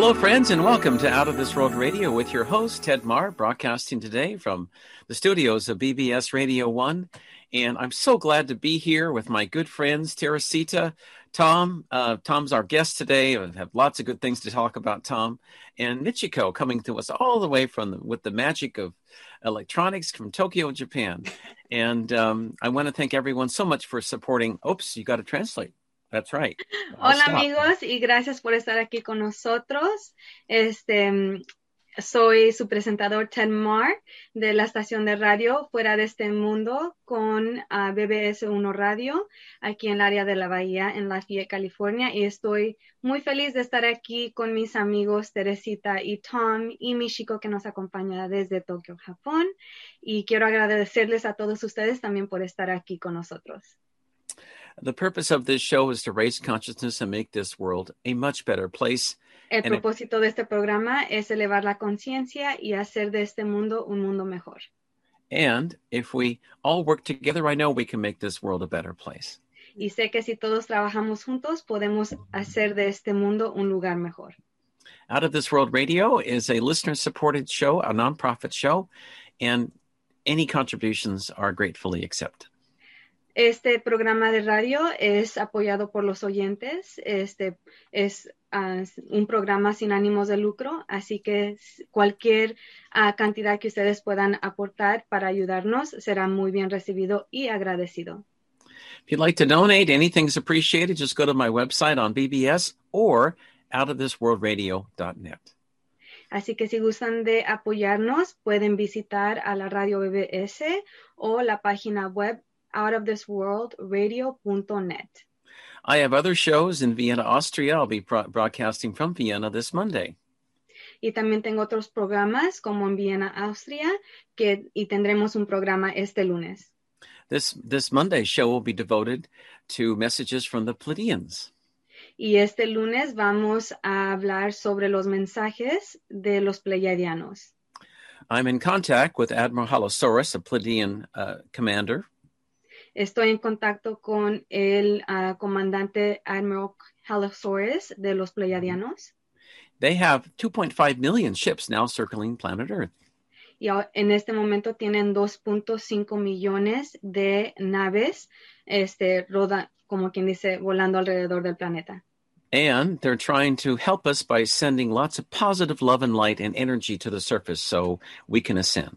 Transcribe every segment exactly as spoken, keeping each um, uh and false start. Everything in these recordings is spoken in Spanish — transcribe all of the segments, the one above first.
Hello, friends, and welcome to Out of This World Radio with your host, Ted Mahr, broadcasting today from the studios of B B S Radio one. And I'm so glad to be here with my good friends, Teresita, Tom. Uh, Tom's our guest today. I have lots of good things to talk about, Tom. And Michiko coming to us all the way from the, with the magic of electronics from Tokyo, Japan. And um, I want to thank everyone so much for supporting. Oops, you got to translate. That's right. I'll Hola stop. amigos y gracias por estar aquí con nosotros. Este, soy su presentador Ted Mahr de la estación de radio Fuera de este Mundo con uh, B B S uno Radio aquí en el área de la Bahía en Lafayette, California, y estoy muy feliz de estar aquí con mis amigos Teresita y Tom y Michiko que nos acompaña desde Tokio, Japón, y quiero agradecerles a todos ustedes también por estar aquí con nosotros. The purpose of this show is to raise consciousness and make this world a much better place. El And propósito de este programa es elevar la conciencia y hacer de este mundo un mundo mejor. And if we all work together, I know we can make this world a better place. Y sé que si todos trabajamos juntos, podemos hacer de este mundo un lugar mejor. Out of This World Radio is a listener-supported show, a nonprofit show, and any contributions are gratefully accepted. Este programa de radio es apoyado por los oyentes. Este es uh, un programa sin ánimos de lucro, así que cualquier uh, cantidad que ustedes puedan aportar para ayudarnos será muy bien recibido y agradecido. If you'd like to donate, anything's appreciated. Just go to my website on B B S or out of this world radio dot net. Así que si gustan de apoyarnos, pueden visitar a la radio B B S o la página web out of this world radio dot net. I have other shows in Vienna, Austria. I'll be pro- broadcasting from Vienna this Monday. Y también tengo otros programas como en Viena, Austria, que, y tendremos un programa este lunes. This this Monday show will be devoted to messages from the Pleiadians. Y este lunes vamos a hablar sobre los mensajes de los Pleiadianos. I'm in contact with Admiral Halosaurus, a Pleiadian uh, commander. Estoy en contacto con el uh, comandante Admiral Halosaurus de los Pleiadianos. They have two point five million ships now circling planet Earth. Y en este momento tienen dos punto cinco millones de naves, este, roda, como quien dice, volando alrededor del planeta. And they're trying to help us by sending lots of positive love and light and energy to the surface so we can ascend.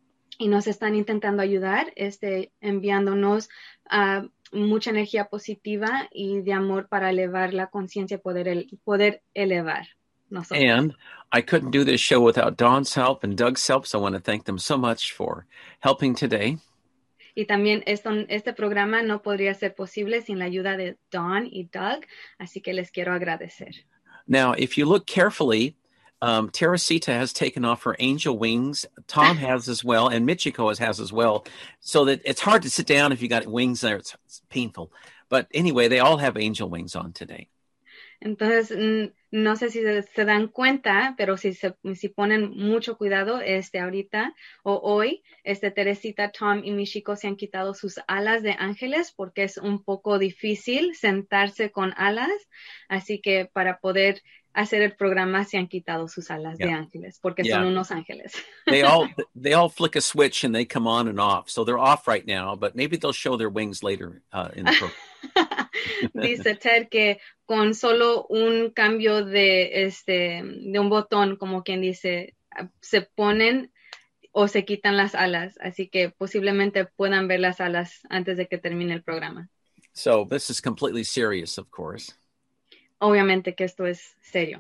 Y nos están intentando ayudar, este, enviándonos uh, mucha energía positiva y de amor para elevar la conciencia, poder, el, poder elevar nosotros. And I couldn't do this show without Dawn's help and Doug's help, so I want to thank them so much for helping today. Y también esto, este programa no podría ser posible sin la ayuda de Dawn y Doug, así que les quiero agradecer. Now, if you look carefully, Um, Teresita has taken off her angel wings. Tom has as well, and Michiko has, has as well. So that it's hard to sit down if you got wings there. It's, it's painful. But anyway, they all have angel wings on today. Entonces, no sé si se, se dan cuenta, pero si se si ponen mucho cuidado, este ahorita o hoy, este Teresita, Tom y Michiko se han quitado sus alas de ángeles porque es un poco difícil sentarse con alas. Así que para poder hacer el programa se han quitado sus alas yeah. de ángeles porque yeah. son unos ángeles. they all they all flick a switch and they come on and off. So they're off right now, but maybe they'll show their wings later uh, in the program. Dice Ted que con solo un cambio de este de un botón, como quien dice, se ponen o se quitan las alas, así que posiblemente puedan ver las alas antes de que termine el programa. So this is completely serious, of course. Obviamente que esto es serio.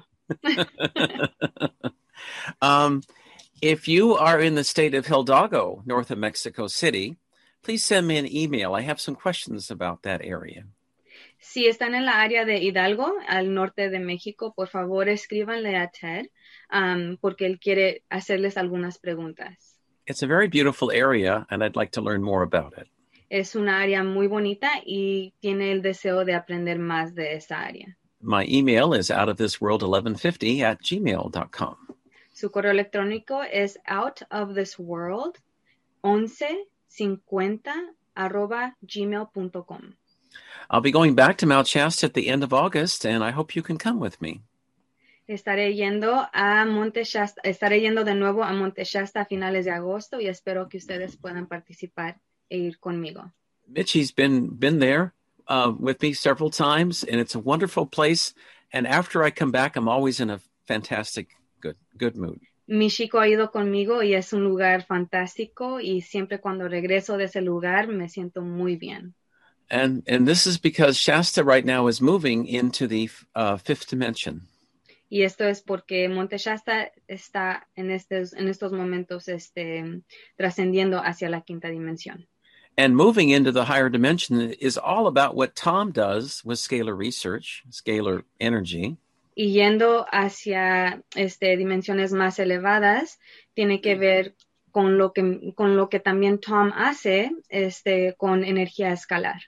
um, if you are in the state of Hidalgo, north of Mexico City, please send me an email. I have some questions about that area. Si están en la área de Hidalgo, al norte de México, por favor escríbanle a Ted, um, porque él quiere hacerles algunas preguntas. It's a very beautiful area, and I'd like to learn more about it. Es una área muy bonita y tiene el deseo de aprender más de esa área. My email is outofthisworld eleven fifty at gmail dot com. Su correo electrónico es outofthisworld once cincuenta arroba gmail punto com. I'll be going back to Mount Shasta at the end of August, and I hope you can come with me. Estaré yendo a Monte Shasta, estaré yendo de nuevo a Monte Shasta a finales de agosto y espero que ustedes puedan participar e ir conmigo. Mitchie's been been there uh, with me several times, and it's a wonderful place. And after I come back, I'm always in a fantastic, good, good mood. Michiko ha ido conmigo y es un lugar fantástico y siempre cuando regreso de ese lugar me siento muy bien. And and this is because Shasta right now is moving into the uh, fifth dimension. Y esto es porque Monte Shasta está en estos, en estos momentos este, trascendiendo hacia la quinta dimensión. And moving into the higher dimension is all about what Tom does with scalar research, scalar energy. Y yendo hacia este, dimensiones más elevadas, tiene que ver con lo que, con lo que también Tom hace este, con energía escalar.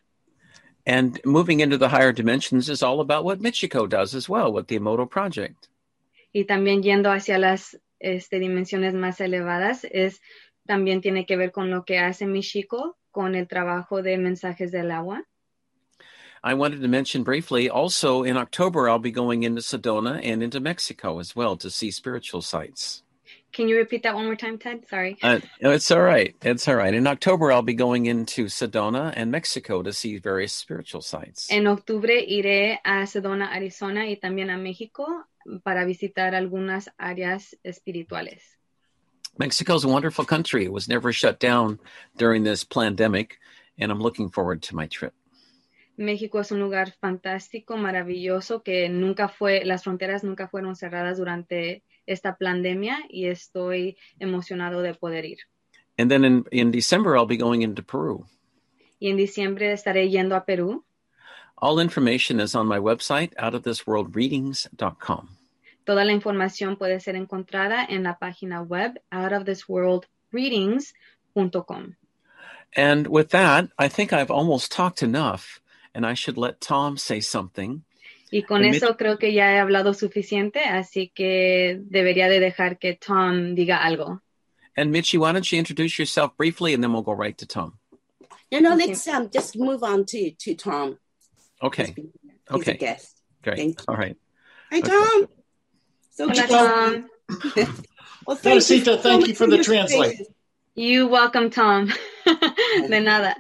And moving into the higher dimensions is all about what Michiko does as well with the Emoto Project. Y también yendo hacia las este, dimensiones más elevadas, es, también tiene que ver con lo que hace Michiko con el trabajo de mensajes del agua. I wanted to mention briefly, also in October, I'll be going into Sedona and into Mexico as well to see spiritual sites. Can you repeat that one more time, Ted? Sorry. Uh, it's all right. It's all right. In October, I'll be going into Sedona and Mexico to see various spiritual sites. En octubre iré a Sedona, Arizona y también a México para visitar algunas áreas espirituales. Mexico's a wonderful country. It was never shut down during this pandemic, and I'm looking forward to my trip. México es un lugar fantástico, maravilloso, que nunca fue, las fronteras nunca fueron cerradas durante esta pandemia y estoy emocionado de poder ir. And then in, in December, I'll be going into Peru. Y en diciembre estaré yendo a Perú. All information is on my website, out of this world readings dot com. Toda la información puede ser encontrada en la página web out of this world readings dot com. And with that, I think I've almost talked enough, and I should let Tom say something. Y con And eso Mitch- creo que ya he hablado suficiente, así que debería de dejar que Tom diga algo. And Mitchie, why don't you introduce yourself briefly, and then we'll go right to Tom. No, no, Okay. let's um, just move on to, to Tom. Okay. He's a Okay. guest. Great. Thank you. All right. Hi, Okay. Tom. So Hola, good. Tom. Well, thank Teresita, so thank much you for the your translate. patience. You welcome, Tom. De nada.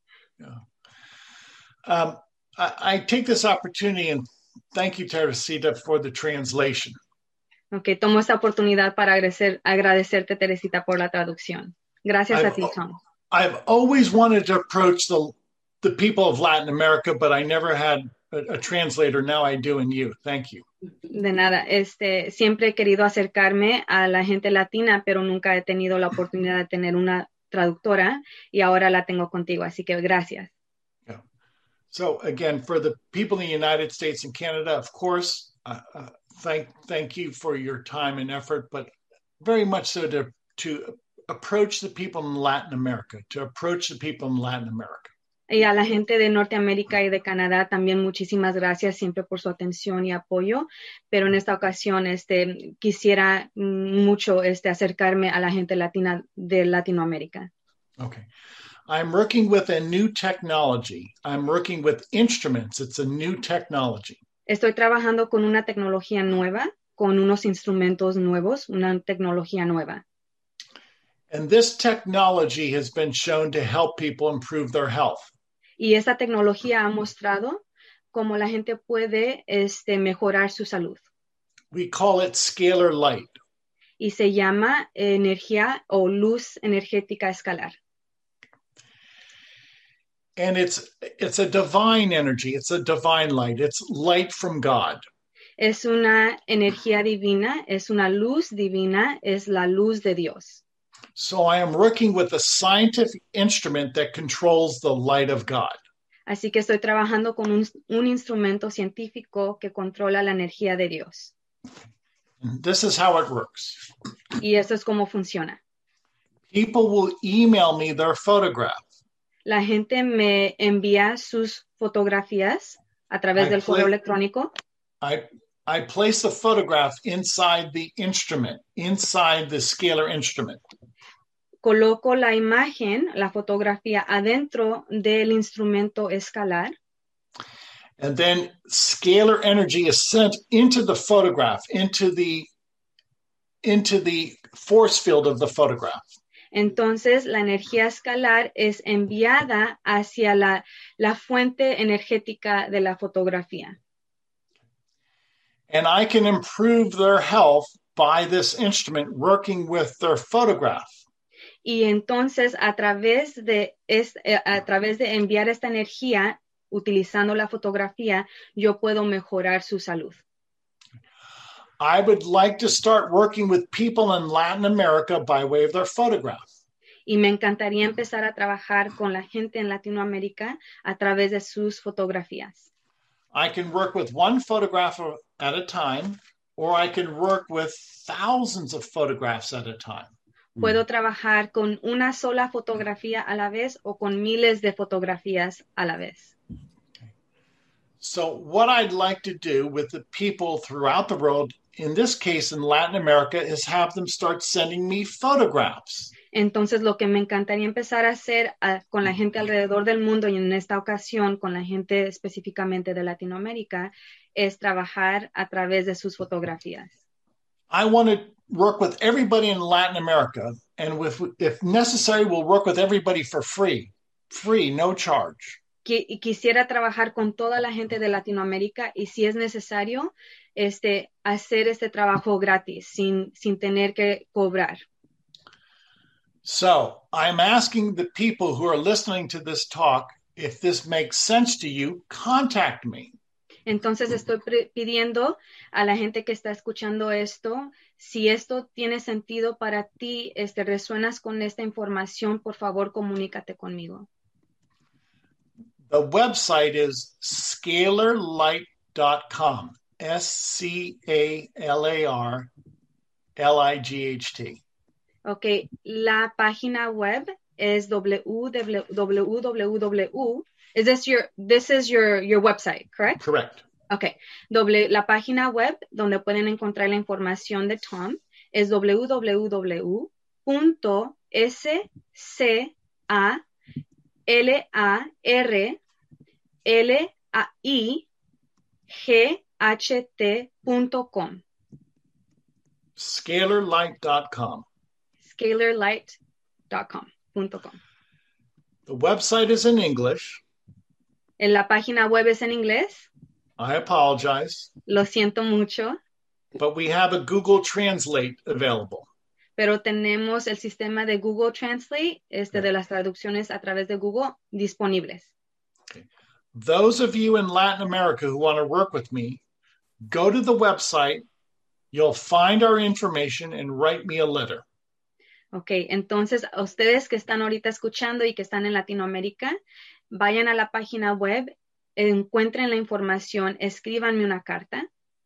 Um, I, I take this opportunity and thank you, Teresita, for the translation. Ok, tomo esta oportunidad para agradecer, agradecerte, Teresita, por la traducción. Gracias a I've, ti, Tom. I've always wanted to approach the the people of Latin America, but I never had a, a translator. Now I do in you. Thank you. De nada. Este, siempre he querido acercarme a la gente latina, pero nunca he tenido la oportunidad de tener una traductora y ahora la tengo contigo. Así que gracias. Yeah. So again, for the people in the United States and Canada, of course, uh, uh, thank thank you for your time and effort, but very much so to to approach the people in Latin America, to approach the people in Latin America. Y a la gente de Norteamérica y de Canadá también muchísimas gracias siempre por su atención y apoyo, pero en esta ocasión este, quisiera mucho este, acercarme a la gente latina de Latinoamérica. Okay. I'm working with a new technology. I'm working with instruments. It's a new technology. Estoy trabajando con una tecnología nueva, con unos instrumentos nuevos, una tecnología nueva. And this technology has been shown to help people improve their health. Y esta tecnología ha mostrado cómo la gente puede este, mejorar su salud. We call it scalar light. Y se llama energía o luz energética escalar. And it's it's a divine energy. It's a divine light. It's light from God. Es una energía divina, es una luz divina, es la luz de Dios. So I am working with a scientific instrument that controls the light of God. Así que estoy trabajando con un, un instrumento científico que controla la energía de Dios. And this is how it works. Y eso es cómo funciona. People will email me their photograph. La gente me envía sus fotografías a través I del play- correo electrónico. I I place the photograph inside the instrument, inside the scalar instrument. Coloco la imagen, la fotografía adentro del instrumento escalar And then scalar energy is sent into the photograph, into the, into the force field of the photograph. Entonces, la energía escalar es enviada hacia la, la fuente energética de la fotografía. And I can improve their health by this instrument working with their photograph. Y entonces, a través de, es, a través de enviar esta energía, utilizando la fotografía, yo puedo mejorar su salud. I would like to start working with people in Latin America by way of their photograph. Y me encantaría empezar a trabajar con la gente en Latinoamérica a través de sus fotografías. I can work with one photograph at a time, or I can work with thousands of photographs at a time. Puedo trabajar con una sola fotografía a la vez o con miles de fotografías a la vez. So what I'd like to do with the people throughout the world, in this case in Latin America, is have them start sending me photographs. Entonces, lo que me encantaría empezar a hacer uh, con la gente alrededor del mundo y en esta ocasión con la gente específicamente de Latinoamérica es trabajar a través de sus fotografías. I want to work with everybody in Latin America, and with, if necessary, we'll work with everybody for free. Free, no charge. Qu- quisiera trabajar con toda la gente de Latinoamérica y si es necesario, este, hacer este trabajo gratis, sin, sin tener que cobrar. So I'm asking the people who are listening to this talk, if this makes sense to you, contact me. Entonces estoy pre- pidiendo a la gente que está escuchando esto, si esto tiene sentido para ti, este, resuenas con esta información, por favor, comunícate conmigo. The website is scalar light dot com. S C A L A R L I G H T. Ok, la página web es www. Is this your, this is your, your website, correct? Correct. Ok, doble, la página web donde pueden encontrar la información de Tom es www punto scalar light punto com. scalar light dot com. scalar light dot com. The website is in English. En la página web es en inglés. I apologize, Lo siento mucho, but we have a Google Translate available. pero tenemos el sistema de Google Translate, este, de las traducciones a través de Google, disponibles. Okay. Those of you in Latin America who want to work with me, go to the website. You'll find our information and write me a letter. Ok, entonces, a ustedes que están ahorita escuchando y que están en Latinoamérica, vayan a la página web, encuentren la información, escríbanme una carta.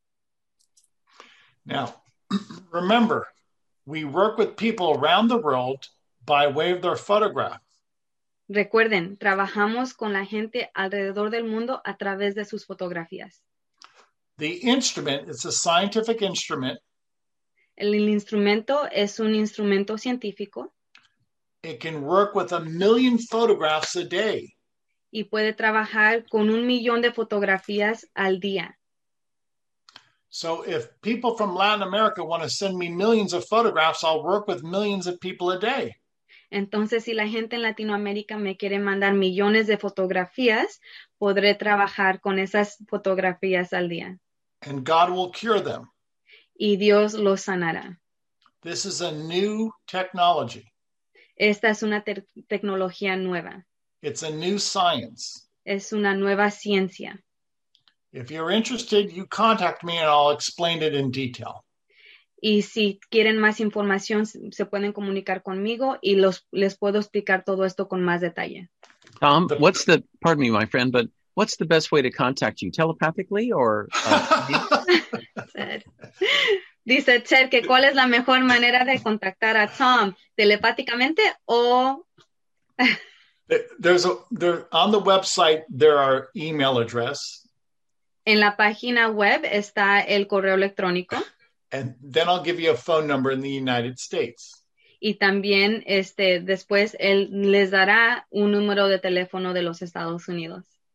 Now, remember, we work with people around the world by way of their photograph. Recuerden, trabajamos con la gente alrededor del mundo a través de sus fotografías. The instrument is a scientific instrument. El, el instrumento es un instrumento científico It can work with a million photographs a day. y puede trabajar con un millón de fotografías al día. So if people from Latin America want to send me millions of photographs, I'll work with millions of people a day. Entonces, si la gente en Latinoamérica me quiere mandar millones de fotografías, podré trabajar con esas fotografías al día. And God will cure them. Y Dios los sanará. This is a new technology. Esta es una te- tecnología nueva. It's a new science. Es una nueva ciencia. If you're interested, you contact me and I'll explain it in detail. Y si quieren más información, se pueden comunicar conmigo y los, les puedo explicar todo esto con más detalle. Tom, what's the, pardon me, my friend, but what's the best way to contact you? Telepathically or? Uh, Ted. Dice Ted que cuál es la mejor manera de contactar a Tom, telepáticamente o... There's a, there, on the website, there are email address. En la página web está el correo electrónico. And then I'll give you a phone number in the United States. Y también este, después él les dará un número de teléfono de los Estados Unidos.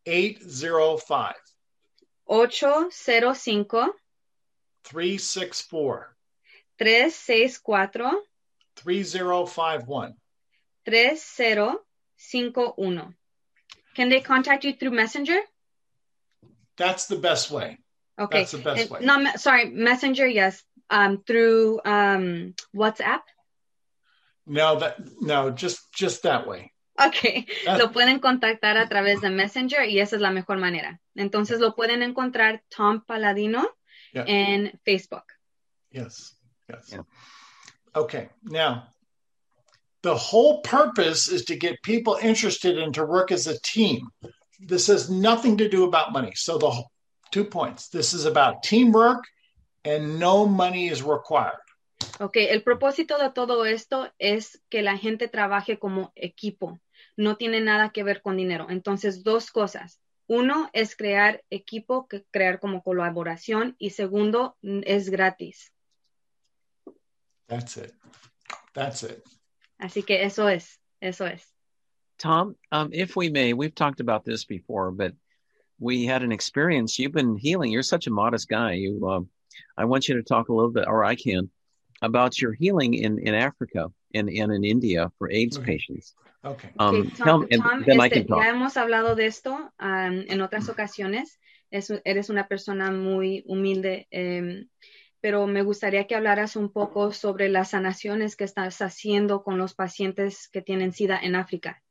eight zero five. ocho cero cinco, three six four. tres seis cuatro, three zero five one. tres cero cinco uno. Can they contact you through Messenger? That's the best way. Okay. That's the best And, way. no, sorry, Messenger, yes. Um, through um, WhatsApp? No, that no, just just that way. Ok, That's... lo pueden contactar a través de Messenger y esa es la mejor manera. Entonces lo pueden encontrar Tom Paladino yeah. en Facebook. Yes, yes. Yeah. Okay, now, the whole purpose is to get people interested and to work as a team. This has nothing to do about money. So the two points. This is about teamwork and no money is required. Ok, el propósito de todo esto es que la gente trabaje como equipo. No tiene nada que ver con dinero. Entonces, dos cosas. Uno es crear equipo, que crear como colaboración. Y segundo, es gratis. That's it. That's it. Así que eso es, eso es. Tom, um, if we may, we've talked about this before, but we had an experience. You've been healing. You're such a modest guy. You, uh, I want you to talk a little bit, or I can, about your healing in, in Africa and, and in India for AIDS okay. patients. Okay. Um, okay Tom, tell, and Tom then este, I can talk. ya hemos hablado de esto um, en otras ocasiones. Es, eres una persona muy humilde, um, pero me gustaría que hablaras un poco sobre las sanaciones que estás haciendo con los pacientes que tienen SIDA en África.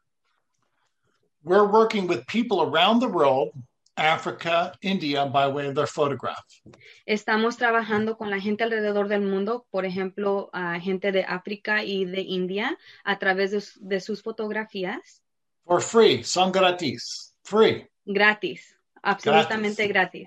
We're working with people around the world, Africa, India, by way of their photograph. Estamos trabajando con la gente alrededor del mundo, por ejemplo, uh, gente de África y de India, a través de, de sus fotografías. For free, son gratis, free. Gratis, absolutamente gratis. gratis.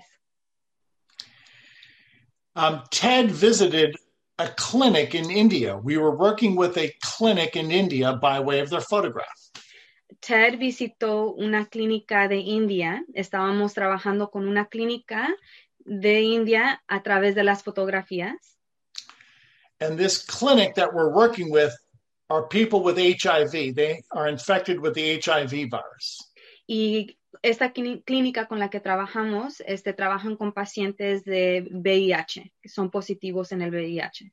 Um, Ted visited a clinic in India. We were working with a clinic in India by way of their photograph. Ted visitó una clínica de India. Estábamos trabajando con una clínica de India a través de las fotografías. And this clinic that we're working with are people with H I V. They are infected with the H I V virus. Y esta clínica con la que trabajamos, este, trabajan con pacientes de V I H, que son positivos en el V I H.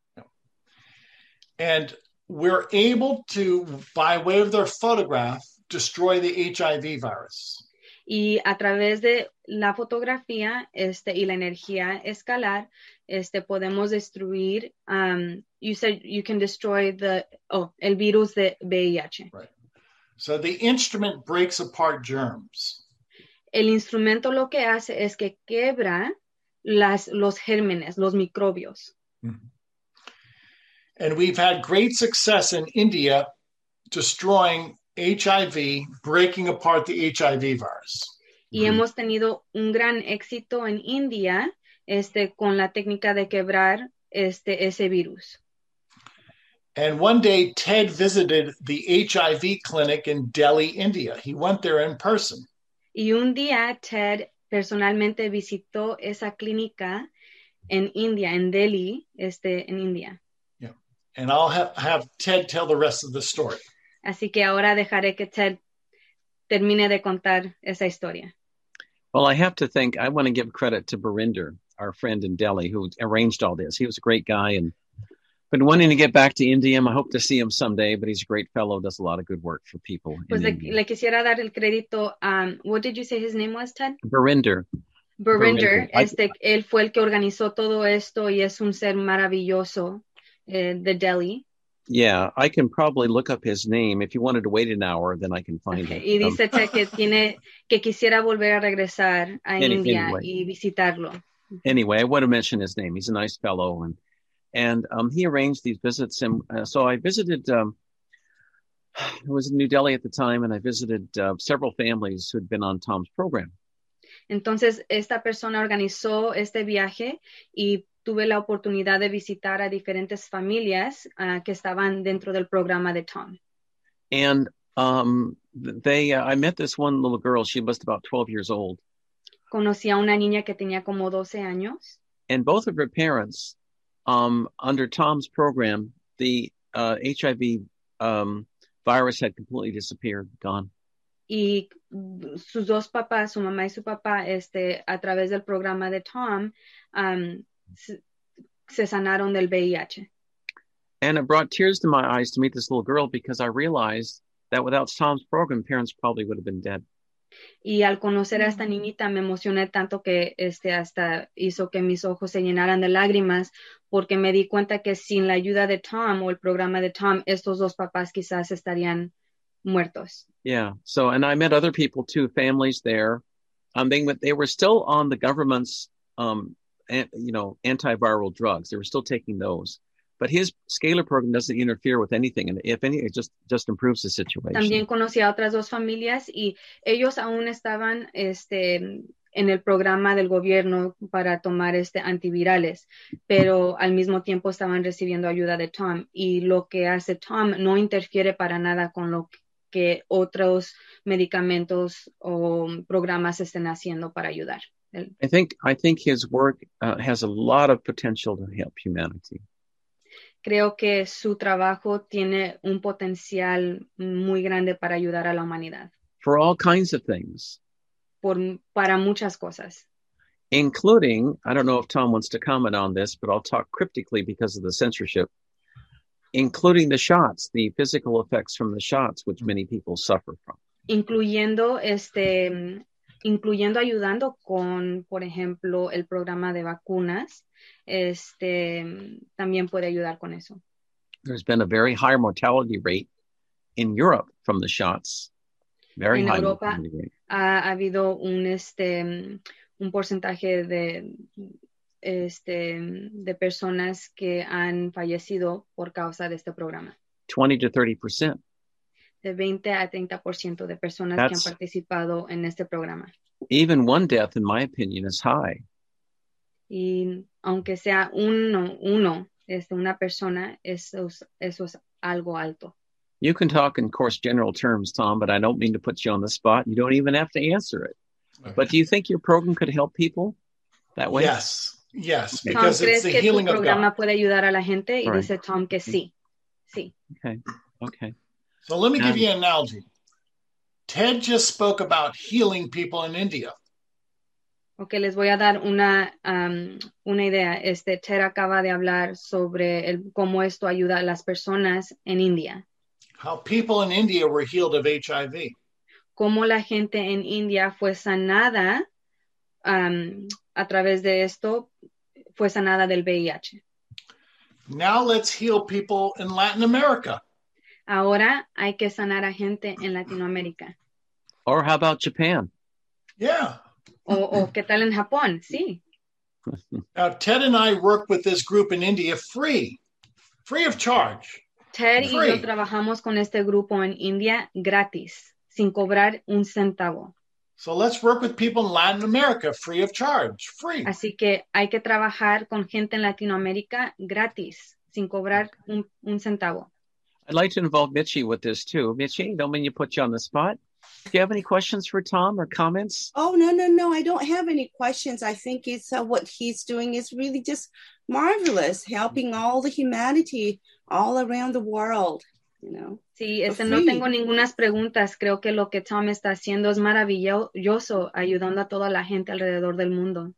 And we're able to, by way of their photograph, destroy the H I V virus. Y a través de la fotografía este, y la energía escalar, este, podemos destruir, um, you said you can destroy the, oh, el virus de V I H. Right. So the instrument breaks apart germs. El instrumento lo que hace es que quebra las, los gérmenes, los microbios. Mm-hmm. And we've had great success in India destroying H I V, breaking apart the H I V virus. Y mm-hmm. hemos tenido un gran éxito en India este, con la técnica de quebrar este, ese virus. And one day, Ted visited the H I V clinic in Delhi, India. He went there in person. Y un día, Ted personalmente visitó esa clínica en India, en Delhi, este, en India. Yeah. And I'll have, have Ted tell the rest of the story. Así que ahora dejaré que Ted termine de contar esa historia. Well, I have to think, I want to give credit to Barinder, our friend in Delhi, who arranged all this. He was a great guy and been wanting to get back to India. I hope to see him someday, but he's a great fellow, does a lot of good work for people. Pues le, le quisiera dar el crédito. Um, what did you say his name was, Ted? Barinder. Barinder. Este, I, él fue el que organizó todo esto y es un ser maravilloso eh, de Delhi. Yeah, I can probably look up his name. If you wanted to wait an hour, then I can find okay. it. Y dice um, que tiene que quisiera volver a regresar a any, India anyway. y visitarlo. Anyway, I want to mention his name. He's a nice fellow, and and um, he arranged these visits. And uh, so I visited. Um, I was in New Delhi at the time, and I visited uh, several families who had been on Tom's program. Entonces, esta persona organizó este viaje y tuve la oportunidad de visitar a diferentes familias uh, que estaban dentro del programa de Tom. And um, they, uh, I met this one little girl. She was about twelve years old. Conocí a una niña que tenía como doce años. And both of her parents, um, under Tom's program, the uh, H I V um, virus had completely disappeared, gone. y sus dos papás, su mamá y su papá, este, a través del programa de Tom, um, se, se sanaron del V I H. And it brought tears to my eyes to meet this little girl because I realized that without Tom's program, parents probably would have been dead. Y al conocer a esta niñita me emocioné tanto que este, hasta hizo que mis ojos se llenaran de lágrimas porque me di cuenta que sin la ayuda de Tom o el programa de Tom, estos dos papás quizás estarían muertos. Yeah. So, and I met other people too, families there. Um, they, they were still on the government's, um, an, you know, antiviral drugs. They were still taking those. But his scalar program doesn't interfere with anything. And if any, it just, just improves the situation. También conocí a otras dos familias y ellos aún estaban este, en el programa del gobierno para tomar este antivirales, pero al mismo tiempo estaban recibiendo ayuda de Tom. Y lo que hace Tom no interfiere para nada con lo que otros medicamentos o programas estén haciendo para ayudar. I think, I think his work uh, has a lot of potential to help humanity. Creo que su trabajo tiene un potencial muy grande para ayudar a la humanidad. For all kinds of things. Por, para muchas cosas. Including, I don't know if Tom wants to comment on this, but I'll talk cryptically because of the censorship, including the shots, the physical effects from the shots, which many people suffer from. Incluyendo, este, incluyendo ayudando con, por ejemplo, el programa de vacunas. Este, también puede ayudar con eso. There's been a very high mortality rate in Europe from the shots. Very en high Europa mortality rate. Ha, ha habido un, este, un porcentaje de, este, de personas que han fallecido por causa de este programa. twenty to thirty percent. De veinte a treinta por ciento de personas That's, que han participado en este programa. Even one death, in my opinion, is high. Y aunque sea uno, uno este, una persona, eso es, eso es algo alto. You can talk in coarse general terms, Tom, but I don't mean to put you on the spot. You don't even have to answer it. Okay. But do you think your program could help people that way? Yes, yes, Okay. because Tom, it's ¿crees the que healing tu of programa God. puede ayudar a la gente? Y Right. dice Tom que sí, sí. Okay, okay. So let me Um, give you an analogy. Ted just spoke about healing people in India. Ok, les voy a dar una, um, una idea. Este Ted acaba de hablar sobre el, cómo esto ayuda a las personas en India. How people in India were healed of H I V. Cómo la gente en India fue sanada um, a través de esto, fue sanada del V I H. Now let's heal people in Latin America. Ahora hay que sanar a gente en Latinoamérica. Or how about Japan? Yeah. O, o ¿qué tal en Japón? Sí. Now, Ted and I work with this group in India free, free of charge. Ted Free. y yo trabajamos con este grupo en India gratis, sin cobrar un centavo. So let's work with people in Latin America free of charge, free. Así que hay que trabajar con gente en Latinoamérica gratis, sin cobrar un, un centavo. I'd like to involve Mitchie with this too. Mitchie, don't mean to put you on the spot. Do you have any questions for Tom or comments? Oh, no, no, no. I don't have any questions. I think it's uh, what he's doing is really just marvelous, helping all the humanity all around the world, you know. Sí, este, no tengo ninguna preguntas. Creo que lo que Tom está haciendo es maravilloso, ayudando a toda la gente alrededor del mundo.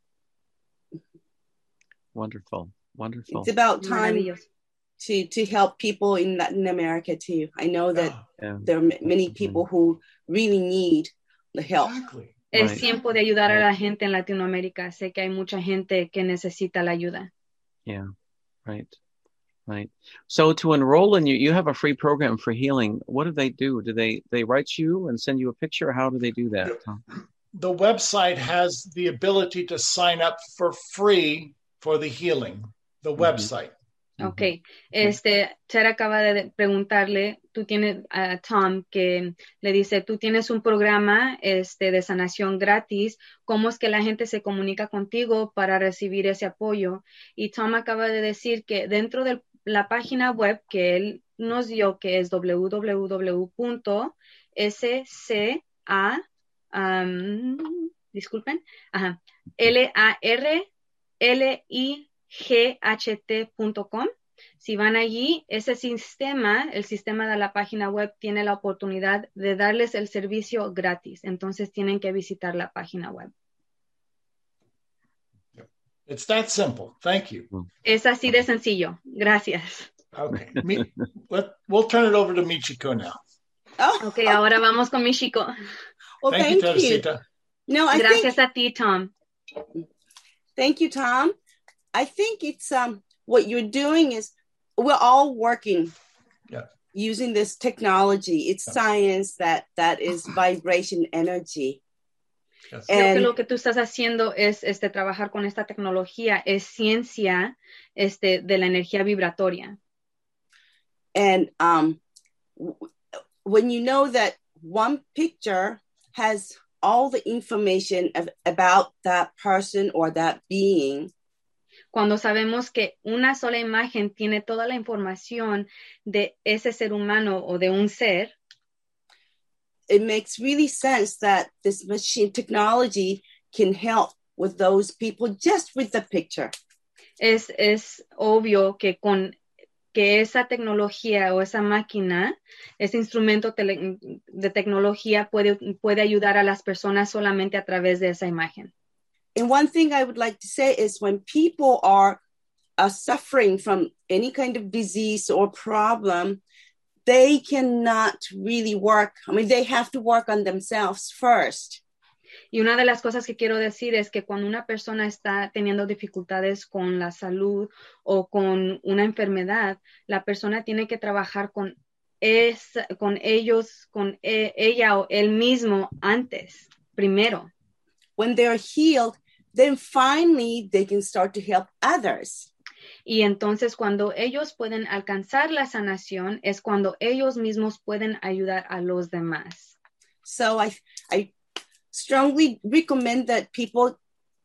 Wonderful, wonderful. It's about time to, to help people in Latin America too. I know that yeah. there are many people who really need the help. Exactly. Es Right. tiempo de ayudar a la gente en Latinoamérica. Sé que hay mucha gente que necesita la ayuda. Yeah, right, right. So to enroll in you, you have a free program for healing. What do they do? Do they they write you and send you a picture? How do they do that, Tom? The website has the ability to sign up for free for the healing, the Mm-hmm. website. Ok, este, Ted acaba de preguntarle, tú tienes a uh, Tom que le dice, tú tienes un programa este, de sanación gratis, ¿cómo es que la gente se comunica contigo para recibir ese apoyo? Y Tom acaba de decir que dentro de la página web que él nos dio, que es w w w punto s c a, um, disculpen, ajá, L A R L I G H T punto com. Si van allí, ese sistema, el sistema de la página web, tiene la oportunidad de darles el servicio gratis. Entonces tienen que visitar la página web. It's that simple. Thank you. Es así de sencillo. Gracias. Okay. Me, let, we'll turn it over to Michiko now. Oh, Ok, ahora vamos con Michiko. well, Thank, thank, you, you. Teresita. No, I Gracias think, a ti, Tom. thank you, Tom. I think it's um what you're doing is we're all working Yeah. using this technology. It's Yeah. science that that is vibration energy. Yes. Creo que And lo que tú estás haciendo es este, trabajar con esta tecnología, es ciencia este, de la energía vibratoria. and um w- when you know that one picture has all the information of, about that person or that being, Cuando sabemos que una sola imagen tiene toda la información de ese ser humano o de un ser, it makes really sense that this machine technology can help with those people just with the picture. es, es obvio que con que esa tecnología o esa máquina, ese instrumento tele, de tecnología puede, puede ayudar a las personas solamente a través de esa imagen. And one thing I would like to say is when people are, are suffering from any kind of disease or problem, they cannot really work. I mean, they have to work on themselves first. Y una de las cosas que quiero decir es que cuando una persona está teniendo dificultades con la salud o con una enfermedad, la persona tiene que trabajar con, esa, con ellos, con e, ella o él mismo antes, primero. When they're healed, then finally they can start to help others. Y entonces cuando ellos pueden alcanzar la sanación es cuando ellos mismos pueden ayudar a los demás. So I, I strongly recommend that people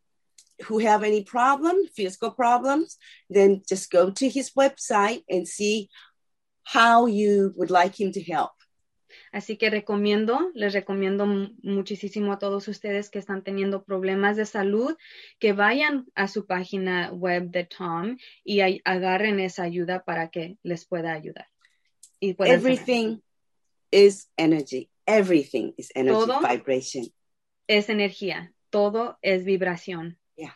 who have any problem, physical problems, then just go to his website and see how you would like him to help. Así que recomiendo, les recomiendo muchísimo a todos ustedes que están teniendo problemas de salud, que vayan a su página web de Tom y a, agarren esa ayuda para que les pueda ayudar. Y Everything is energy. Everything is energy, todo vibration. Es energía. Todo es vibración. Yeah.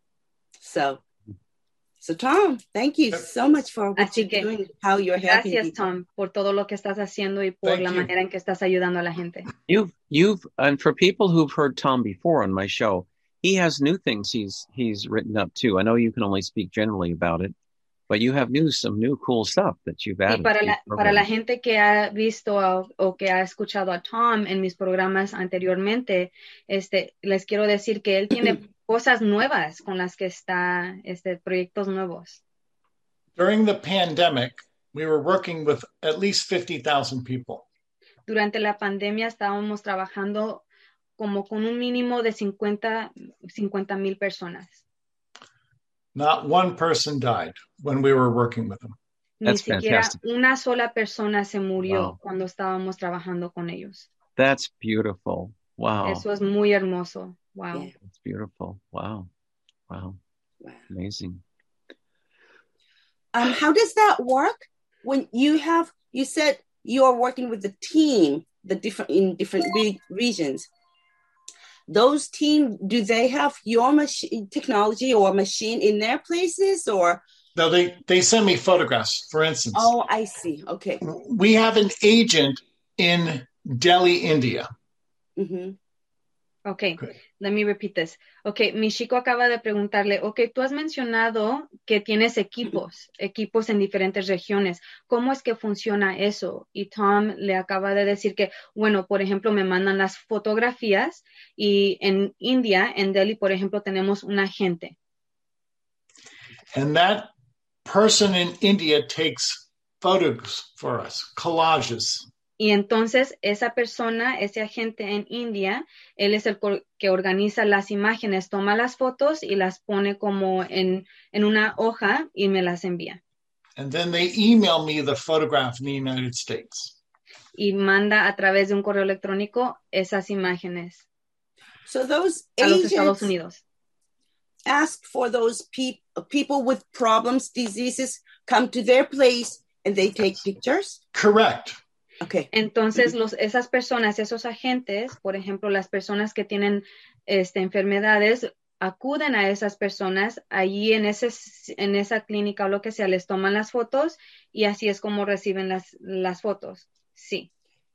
So, so Tom, thank you so much for what Así you're que, doing, how you're helping gracias, people. Tom, por todo lo que estás haciendo y por Thank la you. manera en que estás ayudando a la gente. You've, you've, and for people who've heard Tom before on my show, he has new things he's, he's written up too. I know you can only speak generally about it, but you have new, some new cool stuff that you've added. Y para to your la, para la program. gente que ha visto o, o que ha escuchado a Tom en mis programas anteriormente, este, les quiero decir que él tiene cosas nuevas con las que está, este, proyectos nuevos. During the pandemic, we were working with at least fifty thousand people. Durante la pandemia estábamos trabajando como con un mínimo de cincuenta mil personas. Not one person died when we were working with them. Ni That's siquiera fantastic. una sola persona se murió Wow. cuando estábamos trabajando con ellos. That's beautiful. Wow. Eso es muy hermoso. Wow. Yeah. That's beautiful. Wow. Wow. Wow. Amazing. Um, how does that work when you have, you said you're working with the team, the different in different re- regions. Those team, do they have your machine technology or machine in their places or? No, they, they send me photographs, for instance. Oh, I see. Okay. We have an agent in Delhi, India. Mm-hmm. Okay, Okay. let me repeat this. Okay, mi chico acaba de preguntarle, okay, tú has mencionado que tienes equipos, equipos en diferentes regiones. ¿Cómo es que funciona eso? Y Tom le acaba de decir que, bueno, por ejemplo, me mandan las fotografías y en India, en Delhi, por ejemplo, tenemos un agente. And that person in India takes photos for us, collages. Y entonces esa persona, ese agente en India, él es el que organiza las imágenes, toma las fotos y las pone como en, en una hoja y me las envía. And then they email me the photograph in the United States. Y manda a través de un correo electrónico esas imágenes So those a los Estados agents, Unidos. ask for those pe- people with problems, diseases, come to their place and they take pictures? Correct. Okay. Entonces, los, esas personas, esos agentes, por ejemplo, las personas que tienen este, enfermedades, acuden a esas personas allí en, ese, en esa clínica o lo que sea, les toman las fotos y así es como reciben las, las fotos. Sí.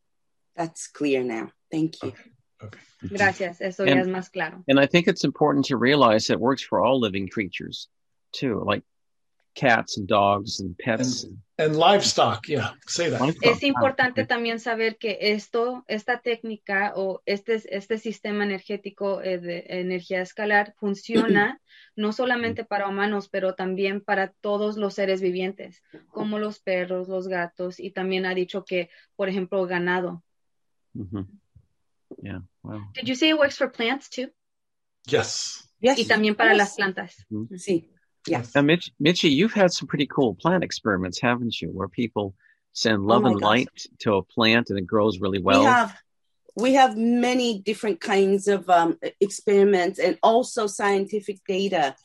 That's clear now. Thank you. Okay. Okay. Gracias. Eso And, ya es más claro. And I think it's important to realize that it works for all living creatures too, like cats and dogs and pets. And, and livestock, yeah, say that. Livestock. Es importante Ah, okay. también saber que esto, esta técnica o este, este sistema energético eh, de energía escalar funciona no solamente para humanos, pero también para todos los seres vivientes, como los perros, los gatos, y también ha dicho que, por ejemplo, ganado. Mm-hmm. Yeah, wow. Did you say it works for plants too? Yes. Yes. Y también para yes. las plantas. Mm-hmm. Sí. Yes. Now, Mitch, Mitchie, you've had some pretty cool plant experiments, haven't you? Where people send love Oh my and gosh. light to a plant and it grows really well. We have we have many different kinds of um, experiments and also scientific data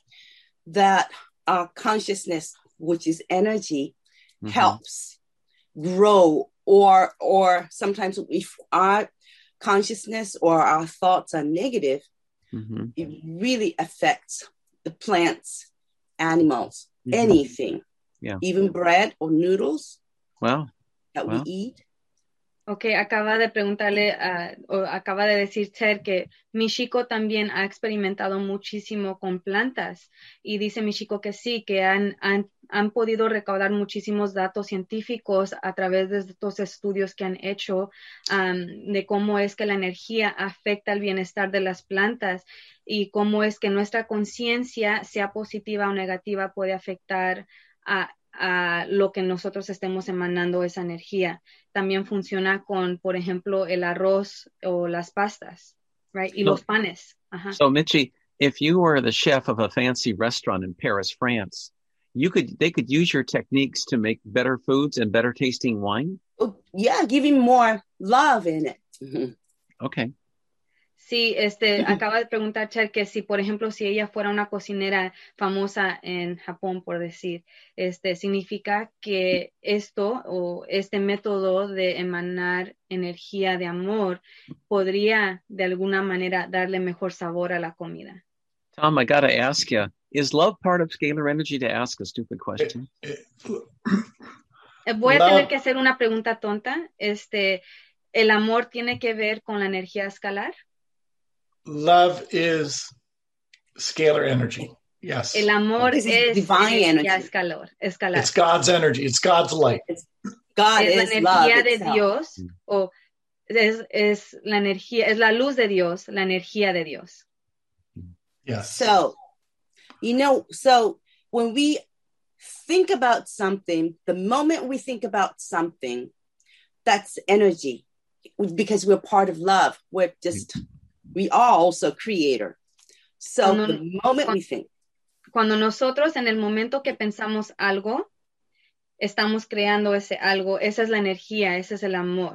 that our consciousness, which is energy, Mhm. helps grow, or or sometimes if our consciousness or our thoughts are negative, Mhm. it really affects the plants, animals, Mhm. anything, Yeah. even bread or noodles Wow. that Wow. we eat. Ok, acaba de preguntarle, uh, o acaba de decir Ted que Michiko también ha experimentado muchísimo con plantas y dice Michiko que sí, que han, han, han podido recaudar muchísimos datos científicos a través de estos estudios que han hecho um, de cómo es que la energía afecta el bienestar de las plantas y cómo es que nuestra conciencia, sea positiva o negativa, puede afectar a a lo que nosotros estemos emanando esa energía. También funciona con, por ejemplo, el arroz o las pastas, right? Y So- los panes. Ajá. So, Mitchie, if you were the chef of a fancy restaurant in Paris, France, you could they could use your techniques to make better foods and better tasting wine. Oh, yeah, giving more love in it. Mhm. Okay. Sí, este, acaba de preguntar Cher que si, por ejemplo, si ella fuera una cocinera famosa en Japón, por decir, este, significa que esto o este método de emanar energía de amor podría de alguna manera darle mejor sabor a la comida. Tom, I got to ask you, is love part of scalar energy? To ask a stupid question. It- Eh, Voy a Love- tener que hacer una pregunta tonta. Este, ¿el amor tiene que ver con la energía escalar? love is scalar energy. Yes. El amor This is es divine energía energy. escalar. escalar. It's God's energy. It's God's light. God es la is love energía de itself. Dios o es, es la energía, es la luz de Dios, la energía de Dios. Yes. So, you know, so when we think about something, the moment we think about something, that's energy, because we're part of love. We're just, we are also creator. So Cuando- the moment we think, Cuando nosotros en el momento que pensamos algo, estamos creando ese algo, esa es la energía, ese es el amor.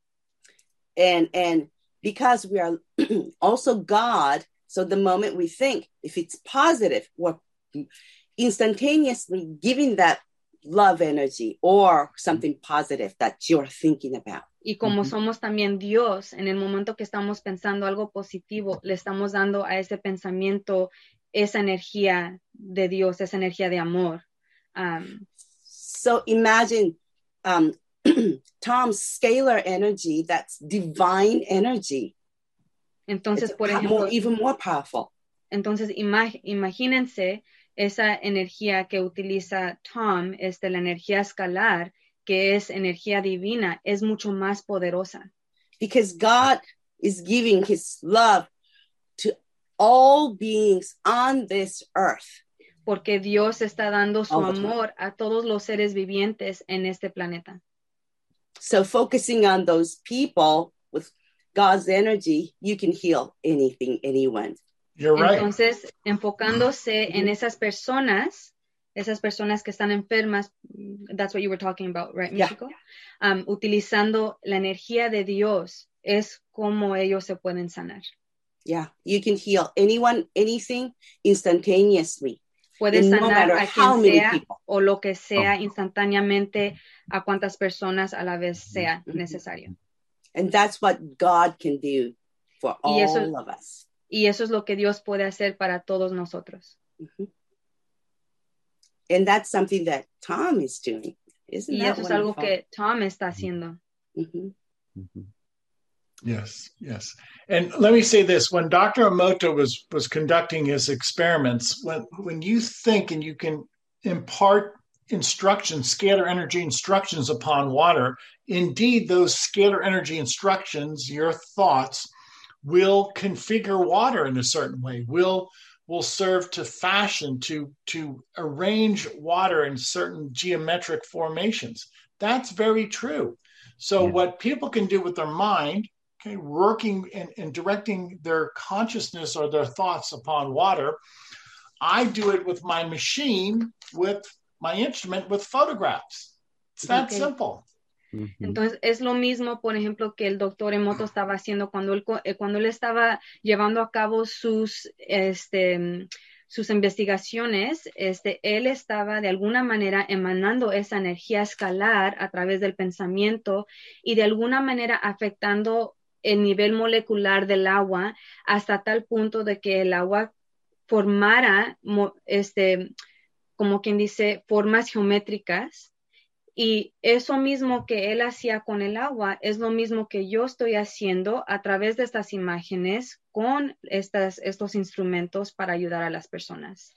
and and because we are also God, so the moment we think, if it's positive, we're instantaneously giving that love energy or something positive that you're thinking about. Y como Ujú. somos también Dios, en el momento que estamos pensando algo positivo, le estamos dando a ese pensamiento esa energía de Dios, esa energía de amor. Um, So imagine um, Tom's scalar energy, that's divine energy. entonces, It's por more, ejemplo, even more powerful. entonces ima- imagínense esa energía que utiliza Tom, este, la energía escalar, que es energía divina, es mucho más poderosa. Because God is giving his love to all beings on this earth. Porque Dios está dando su All the time. amor a todos los seres vivientes en este planeta. So focusing on those people with God's energy, you can heal anything, anyone. You're right. Entonces, enfocándose Ujú. en esas personas, esas personas que están enfermas, that's what you were talking about, right, Yeah. Michiko? Um, utilizando la energía de Dios, es como ellos se pueden sanar. Yeah, you can heal anyone, anything instantaneously. Puedes no sanar matter a how quien many sea people. o lo que sea Oh. instantáneamente a cuantas personas a la vez sea Mhm. necesario. And that's what God can do for Y eso, all of us. y eso es lo que Dios puede hacer para todos nosotros. Mhm. And that's something that Tom is doing. Isn't Y that eso es wonderful? algo que Tom está haciendo. Mhm. Mhm. Yes, yes. And let me say this, when Doctor Emoto was was conducting his experiments, when when you think and you can impart instructions, scalar energy instructions upon water, indeed those scalar energy instructions, your thoughts, will configure water in a certain way, will will serve to fashion, to to arrange water in certain geometric formations. That's very true. So Yeah. what people can do with their mind, okay, working and, and directing their consciousness or their thoughts upon water, I do it with my machine, with my instrument, with photographs. It's that Okay. simple. Mhm. Entonces, es lo mismo, por ejemplo, que el doctor Emoto estaba haciendo cuando él, co- eh, cuando él estaba llevando a cabo sus, este, sus investigaciones. Este, él estaba de alguna manera emanando esa energía escalar a través del pensamiento y de alguna manera afectando el nivel molecular del agua hasta tal punto de que el agua formara, mo- este, como quien dice, formas geométricas. Y eso mismo que él hacía con el agua es lo mismo que yo estoy haciendo a través de estas imágenes con estas, estos instrumentos para ayudar a las personas.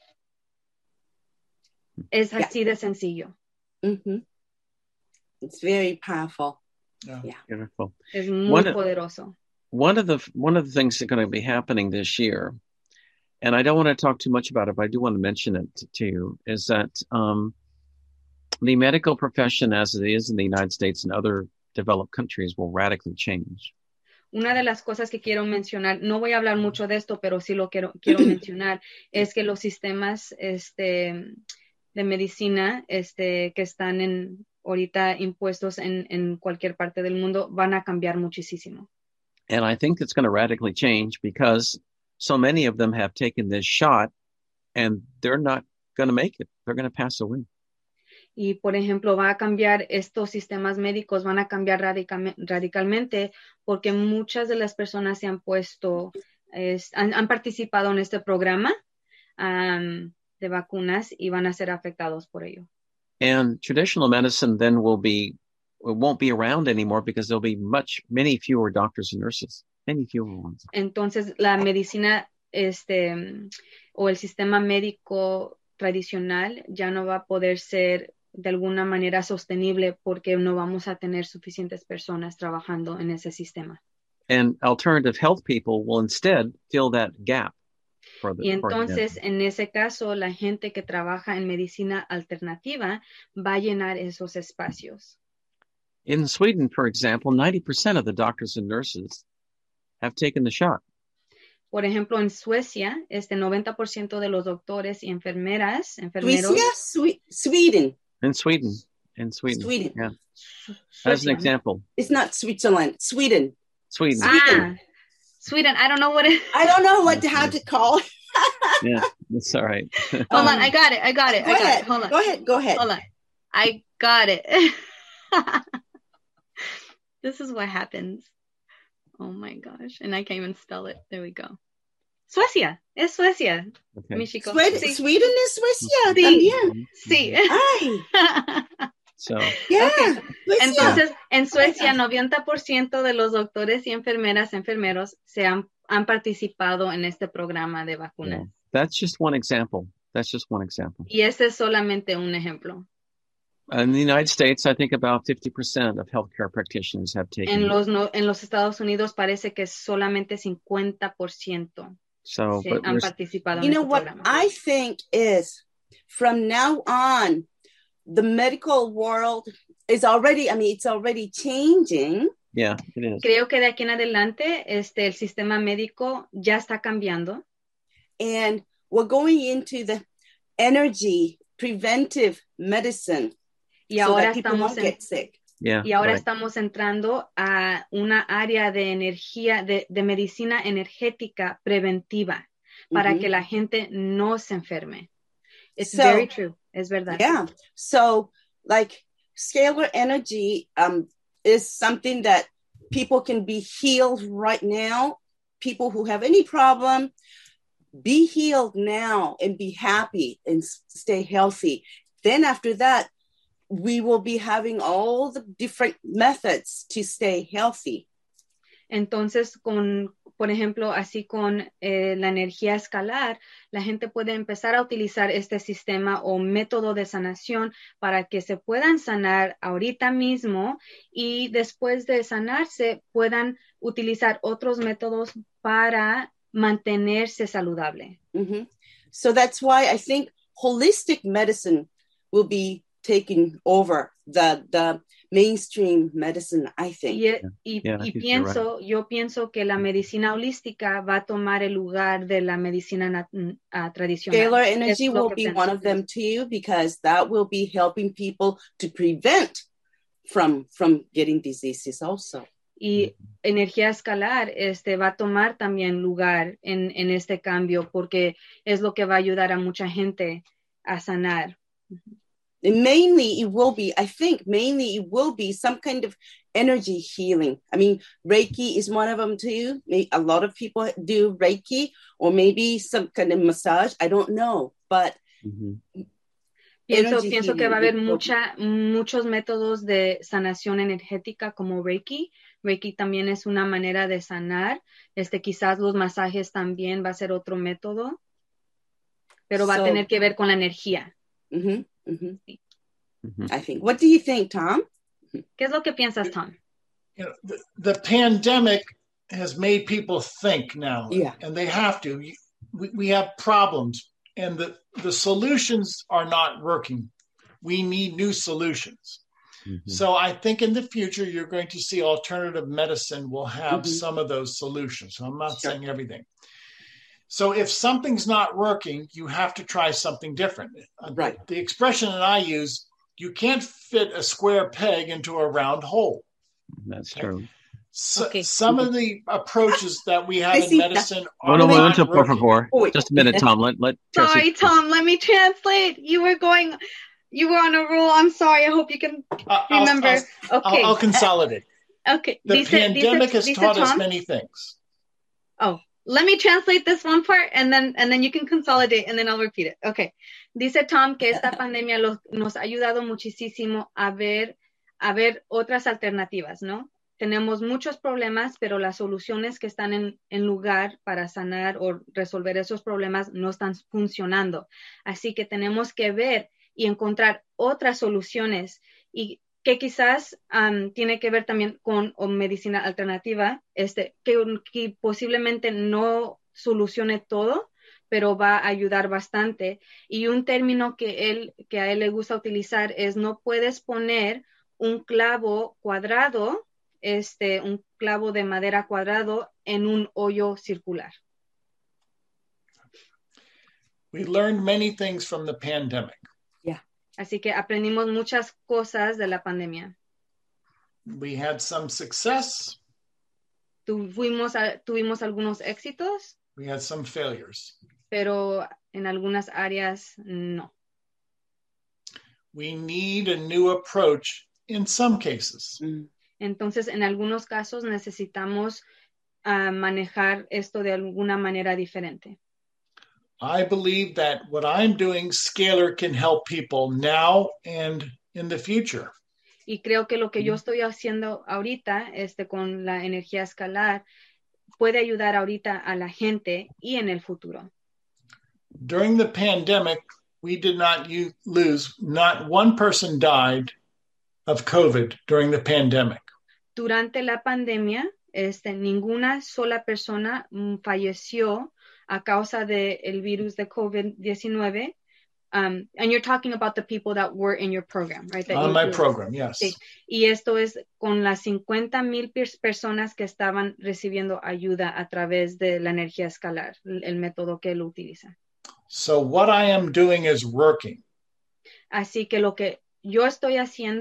Es Yeah. así de sencillo. Mhm. It's very powerful. Yeah. Yeah. Beautiful. Es muy One of- poderoso. One of the one of the things that are going to be happening this year, and I don't want to talk too much about it, but I do want to mention it to you, is that um, the medical profession as it is in the United States and other developed countries will radically change. Una de las cosas que quiero mencionar, no voy a hablar mucho de esto, pero sí lo quiero, quiero mencionar, es que los sistemas este, de medicina este, que están en, ahorita impuestos en, en cualquier parte del mundo van a cambiar muchísimo. And I think it's going to radically change because so many of them have taken this shot and they're not going to make it. They're going to pass away. Y, por ejemplo, va a cambiar estos sistemas médicos, van a cambiar radica- radicalmente porque muchas de las personas se han puesto, es, han, han participado en este programa um, de vacunas y van a ser afectados por ello. And traditional medicine then will be, it won't be around anymore because there'll be much, many fewer doctors and nurses, many fewer ones. Entonces, la medicina este, o el sistema médico tradicional ya no va a poder ser de alguna manera sostenible porque no vamos a tener suficientes personas trabajando en ese sistema. And alternative health people will instead fill that gap. For the, Y for entonces, the, en ese caso, la gente que trabaja en medicina alternativa va a llenar esos espacios. in Sweden, for example, ninety percent of the doctors and nurses have taken the shot. Por ejemplo, en Suecia, este noventa por ciento de los doctores y enfermeras, enfermeros, Suecia? Swe- Sweden. In Sweden, in Sweden, Sweden. yeah. As an Suecia. example, It's not Switzerland. Sweden. Sweden. Ah, Sweden. I don't know what it. I don't know what to, how to call it. Yeah, that's all right. Hold Um, on, I got it. I got it. Go I got ahead. it. Hold on. Go ahead. Go ahead. Hold on. I got it. This is what happens. Oh my gosh. And I can't even spell it. There we go. Suecia. Es Suecia. Okay. México. Sweden, Sí. Sweden is Suecia Sí. también. Sí. Ay, So, yeah. Okay. Suecia. Entonces, en Suecia, noventa por ciento de los doctores y enfermeras, enfermeros, se han, han participado en este programa de yeah, vacunas. that's just one example. That's just one example. Y ese es solamente un ejemplo. In the United States, I think about fifty percent of healthcare practitioners have taken En it. los, no, en los Estados Unidos parece que solamente cincuenta por ciento So, se but han we're, participado You en know este what programa. I think is from now on, the medical world is already, I mean, it's already changing. yeah, it is. Creo que de aquí en adelante este, el sistema médico ya está cambiando. And we're going into the energy preventive medicine Y so ahora that people estamos won't en, get sick. Yeah, y ahora right. estamos entrando a una área de energía, de, de medicina energética preventiva para Mhm. que la gente no se enferme. It's So, very true. Es verdad. Yeah. So, like, scalar energy um, is something that people can be healed right now. People who have any problem, be healed now and be happy and s- stay healthy. Then after that, we will be having all the different methods to stay healthy. Entonces, con, por ejemplo, así con eh, la energía escalar, la gente puede empezar a utilizar este sistema o método de sanación para que se puedan sanar ahorita mismo y después de sanarse puedan utilizar otros métodos para mantenerse saludable. Mhm. So that's why I think holistic medicine will be taking over the the mainstream medicine, I think. Y, y, Yeah, I y think you're right. pienso, yo pienso que la medicina holística va a tomar el lugar de la medicina na- uh, tradicional. Scalar Es energy lo will que be pienso. one of them too, because that will be helping people to prevent from from getting diseases also. Y energía escalar este, va a tomar también lugar en, en este cambio porque es lo que va a ayudar a mucha gente a sanar. And mainly it will be, I think mainly it will be some kind of energy healing. I mean, Reiki is one of them too. May- A lot of people do Reiki or maybe some kind of massage. I don't know, but Mhm. Pienso, energy pienso que healing va a haber will be- mucha, muchos métodos de sanación energética como Reiki. Reiki también es una manera de sanar. Este, quizás los masajes también va a ser otro método, pero va a So- tener que ver con la energía. Mhm, mhm. Mhm. I think. What do you think, Tom? ¿Qué es lo que piensas, Tom? You know, the, the pandemic has made people think now, Yeah. and they have to. We, we have problems, and the, the solutions are not working. We need new solutions. Mhm. So I think in the future, you're going to see alternative medicine will have Mhm. some of those solutions. So I'm not Sure. saying everything. So if something's not working, you have to try something different. Uh, Right. The expression that I use, you can't fit a square peg into a round hole. That's Okay. true. So, Okay. Some of the approaches that we have in Besita. medicine Oh, are no, Wait, momento, not por working. favor. Oh, wait. Just a minute, Tom. Let, let Sorry, Teresita- Tom, let me translate. You were going, you were on a roll. I'm sorry. I hope you can Uh, I'll, remember. I'll, Okay. I'll, I'll consolidate. Okay. The Dice, pandemic dice, has dice taught us Tom. many things. Oh, let me translate this one part and then and then you can consolidate and then I'll repeat it. Okay. Dice Tom que esta pandemia los, nos ha ayudado muchísimo a ver a ver otras alternativas, ¿no? Tenemos muchos problemas, pero las soluciones que están en, en lugar para sanar o resolver esos problemas no están funcionando. Así que tenemos que ver y encontrar otras soluciones y que quizás um, tiene que ver también con o medicina alternativa, este, que, que posiblemente no solucione todo, pero va a ayudar bastante. Y un término que, él, que a él le gusta utilizar es no puedes poner un clavo cuadrado, este, un clavo de madera cuadrado en un hoyo circular. We learned many things from the pandemic. Así que aprendimos muchas cosas de la pandemia. We had some success. Tuvimos, tuvimos algunos éxitos, We had some failures. pero en algunas áreas no. We need a new approach in some cases. Mm. Entonces, en algunos casos necesitamos uh, manejar esto de alguna manera diferente. I believe that what I'm doing, Scalar, can help people now and in the future. Y creo que lo que yo estoy haciendo ahorita, este, con la energía escalar, puede ayudar ahorita a la gente y en el futuro. During the pandemic, we did not use, lose, not one person died of COVID during the pandemic. Durante la pandemia, este, ninguna sola persona mm, falleció a causa del virus de COVID nineteen. Um, and you're talking about the people that were in your program, right? That On you- my you- program, yes. Sí. Y esto es con las cincuenta mil personas que estaban recibiendo ayuda a través de la energía escalar, el método que él utiliza. So what I am doing is working. Así que lo que yo estoy haciendo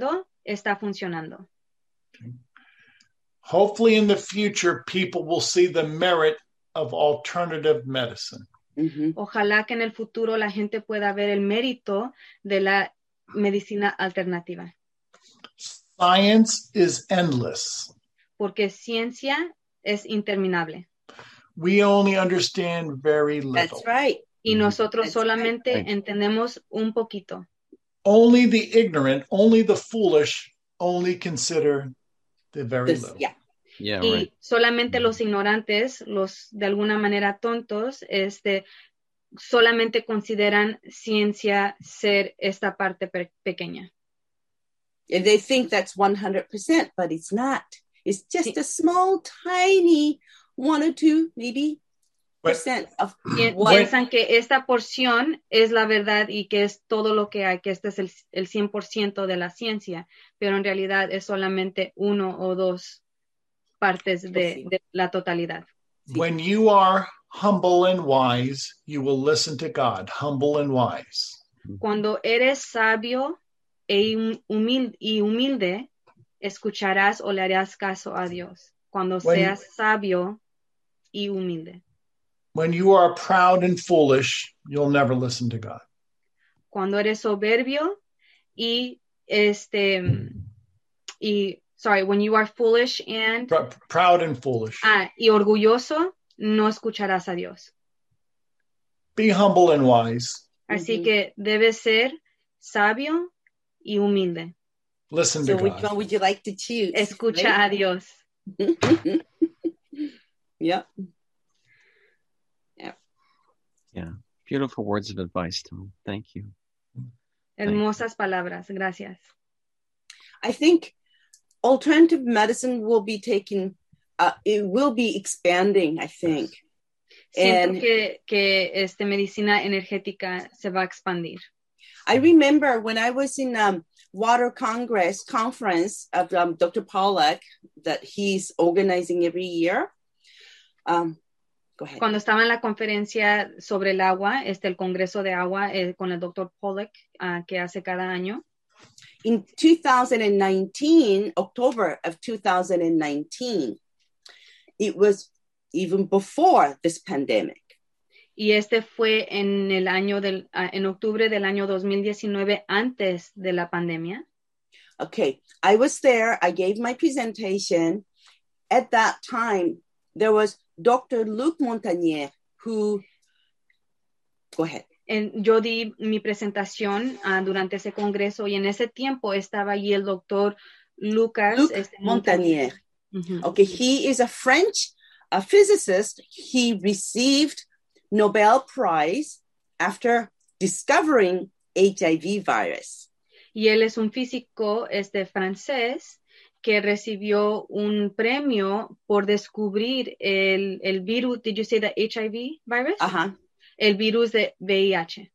está funcionando. Hopefully in the future, people will see the merit of alternative medicine. Mhm. Ojalá que en el futuro la gente pueda ver el mérito de la medicina alternativa. Science is endless. Porque ciencia es interminable. We only understand very little. That's right. Y nosotros That's solamente right. entendemos un poquito. Only the ignorant, only the foolish, only consider the very This, little. yeah. Yeah, Y right. solamente los ignorantes, los de alguna manera tontos, este, solamente consideran ciencia ser esta parte pe- pequeña. And they think that's one hundred percent, but it's not. It's just Sí. a small, tiny one or two, maybe, But- percent of Pi- what. Piensan que esta porción es la verdad y que es todo lo que hay, que este es el, el cien por ciento de la ciencia, pero en realidad es solamente uno o dos partes de, Sí. de la totalidad. When you are humble and wise, you will listen to God. Humble and wise. Cuando eres sabio e hum- humil- y humilde, escucharás o le harás caso a Dios. Cuando When- seas sabio y humilde. When you are proud and foolish, you'll never listen to God. Cuando eres soberbio y este y sorry, when you are foolish and Pr- proud and foolish. ah, y orgulloso, no escucharás a Dios. Be humble and wise. Así Mhm. que debes ser sabio y humilde. Listen So to which God. one would you like to choose? Escucha a Dios. Yep. Yeah. Beautiful words of advice, Tom. Thank you. Hermosas palabras. Gracias. I think alternative medicine will be taking, uh, it will be expanding, I think. Siento And- que, que este, medicina energética se va a expandir. I remember when I was in um, Water Congress conference of um, Doctor Pollack that he's organizing every year. Um, go ahead. Cuando estaba en la conferencia sobre el agua, este, el Congreso de Agua eh, con el doctor Pollack ah, que hace cada año, In two thousand nineteen, October of two thousand nineteen, it was even before this pandemic. y este fue en el año del, ah, en octubre del año dos mil diecinueve, antes de la pandemia. Okay, I was there. I gave my presentation. At that time, there was Doctor Luc Montagnier, who, go ahead. En- yo di mi presentación ah, durante ese congreso y en ese tiempo estaba allí el doctor Lucas Luc este, Montagnier. Ujú. Okay, he is a French a physicist. He received Nobel Prize after discovering H I V virus. Y él es un físico este, francés que recibió un premio por descubrir el, el virus, did you say the H I V virus? Uh-huh. El virus de V I H.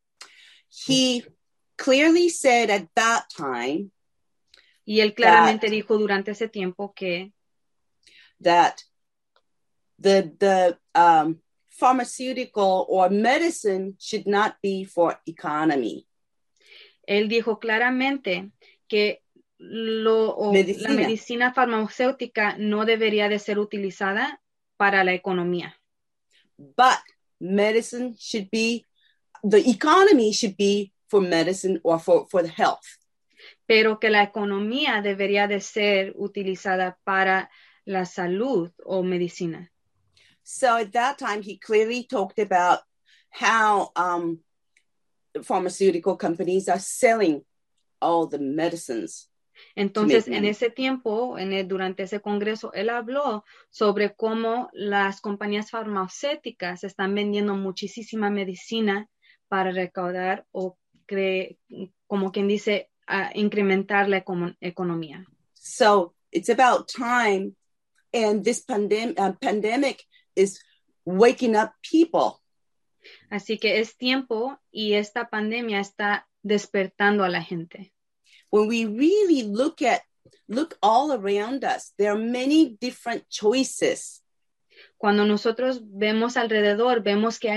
He clearly said at that time Y él claramente dijo durante ese tiempo que that the the um, pharmaceutical or medicine should not be for economy. él dijo claramente que lo, o Medicina. la medicina farmacéutica no debería de ser utilizada para la economía, But medicine should be, the economy should be for medicine or for, for the health. pero que la economía debería de ser utilizada para la salud o medicina. So at that time, he clearly talked about how um, pharmaceutical companies are selling all the medicines. Entonces, To make en money. ese tiempo, en el- durante ese congreso, él habló sobre cómo las compañías farmacéuticas están vendiendo muchísima medicina para recaudar o cre- como quien dice, a incrementar la econo- economía. So it's about time, and this pandem- uh, pandemic is waking up people. Así que es tiempo y esta pandemia está despertando a la gente. When we really look at, look all around us, there are many different choices. Cuando nosotros vemos alrededor, vemos que hay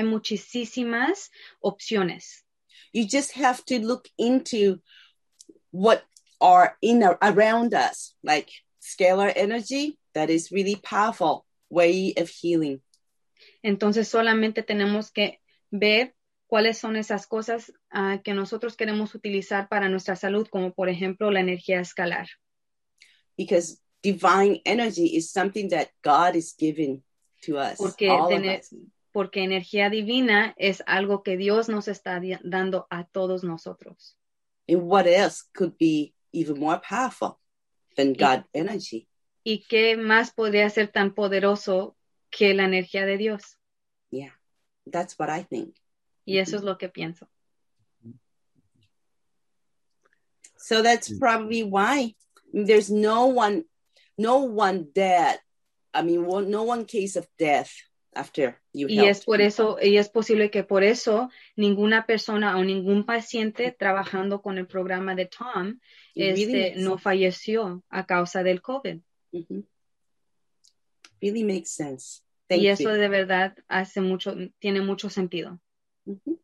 muchísimas opciones. You just have to look into what are in around us, like scalar energy, that is really powerful way of healing. Entonces solamente tenemos que ver cuáles son esas cosas uh, que nosotros queremos utilizar para nuestra salud, como por ejemplo la energía escalar. Because divine energy is something that God is giving to us, Porque, all de, of us. porque energía divina es algo que Dios nos está di- dando a todos nosotros. And what else could be even more powerful than God y, energy? ¿Y qué más podría ser tan poderoso que la energía de Dios? Yeah, that's what I think. Y eso es lo que pienso. So that's probably why there's no one, no one dead. I mean, one, no one case of death after you y helped es por people. eso, y es posible que por eso ninguna persona o ningún paciente trabajando con el programa de Tom It really este, makes no sense. falleció a causa del COVID. Mhm. Really makes sense. Thank Y eso you. de verdad hace mucho, tiene mucho sentido. Mhm.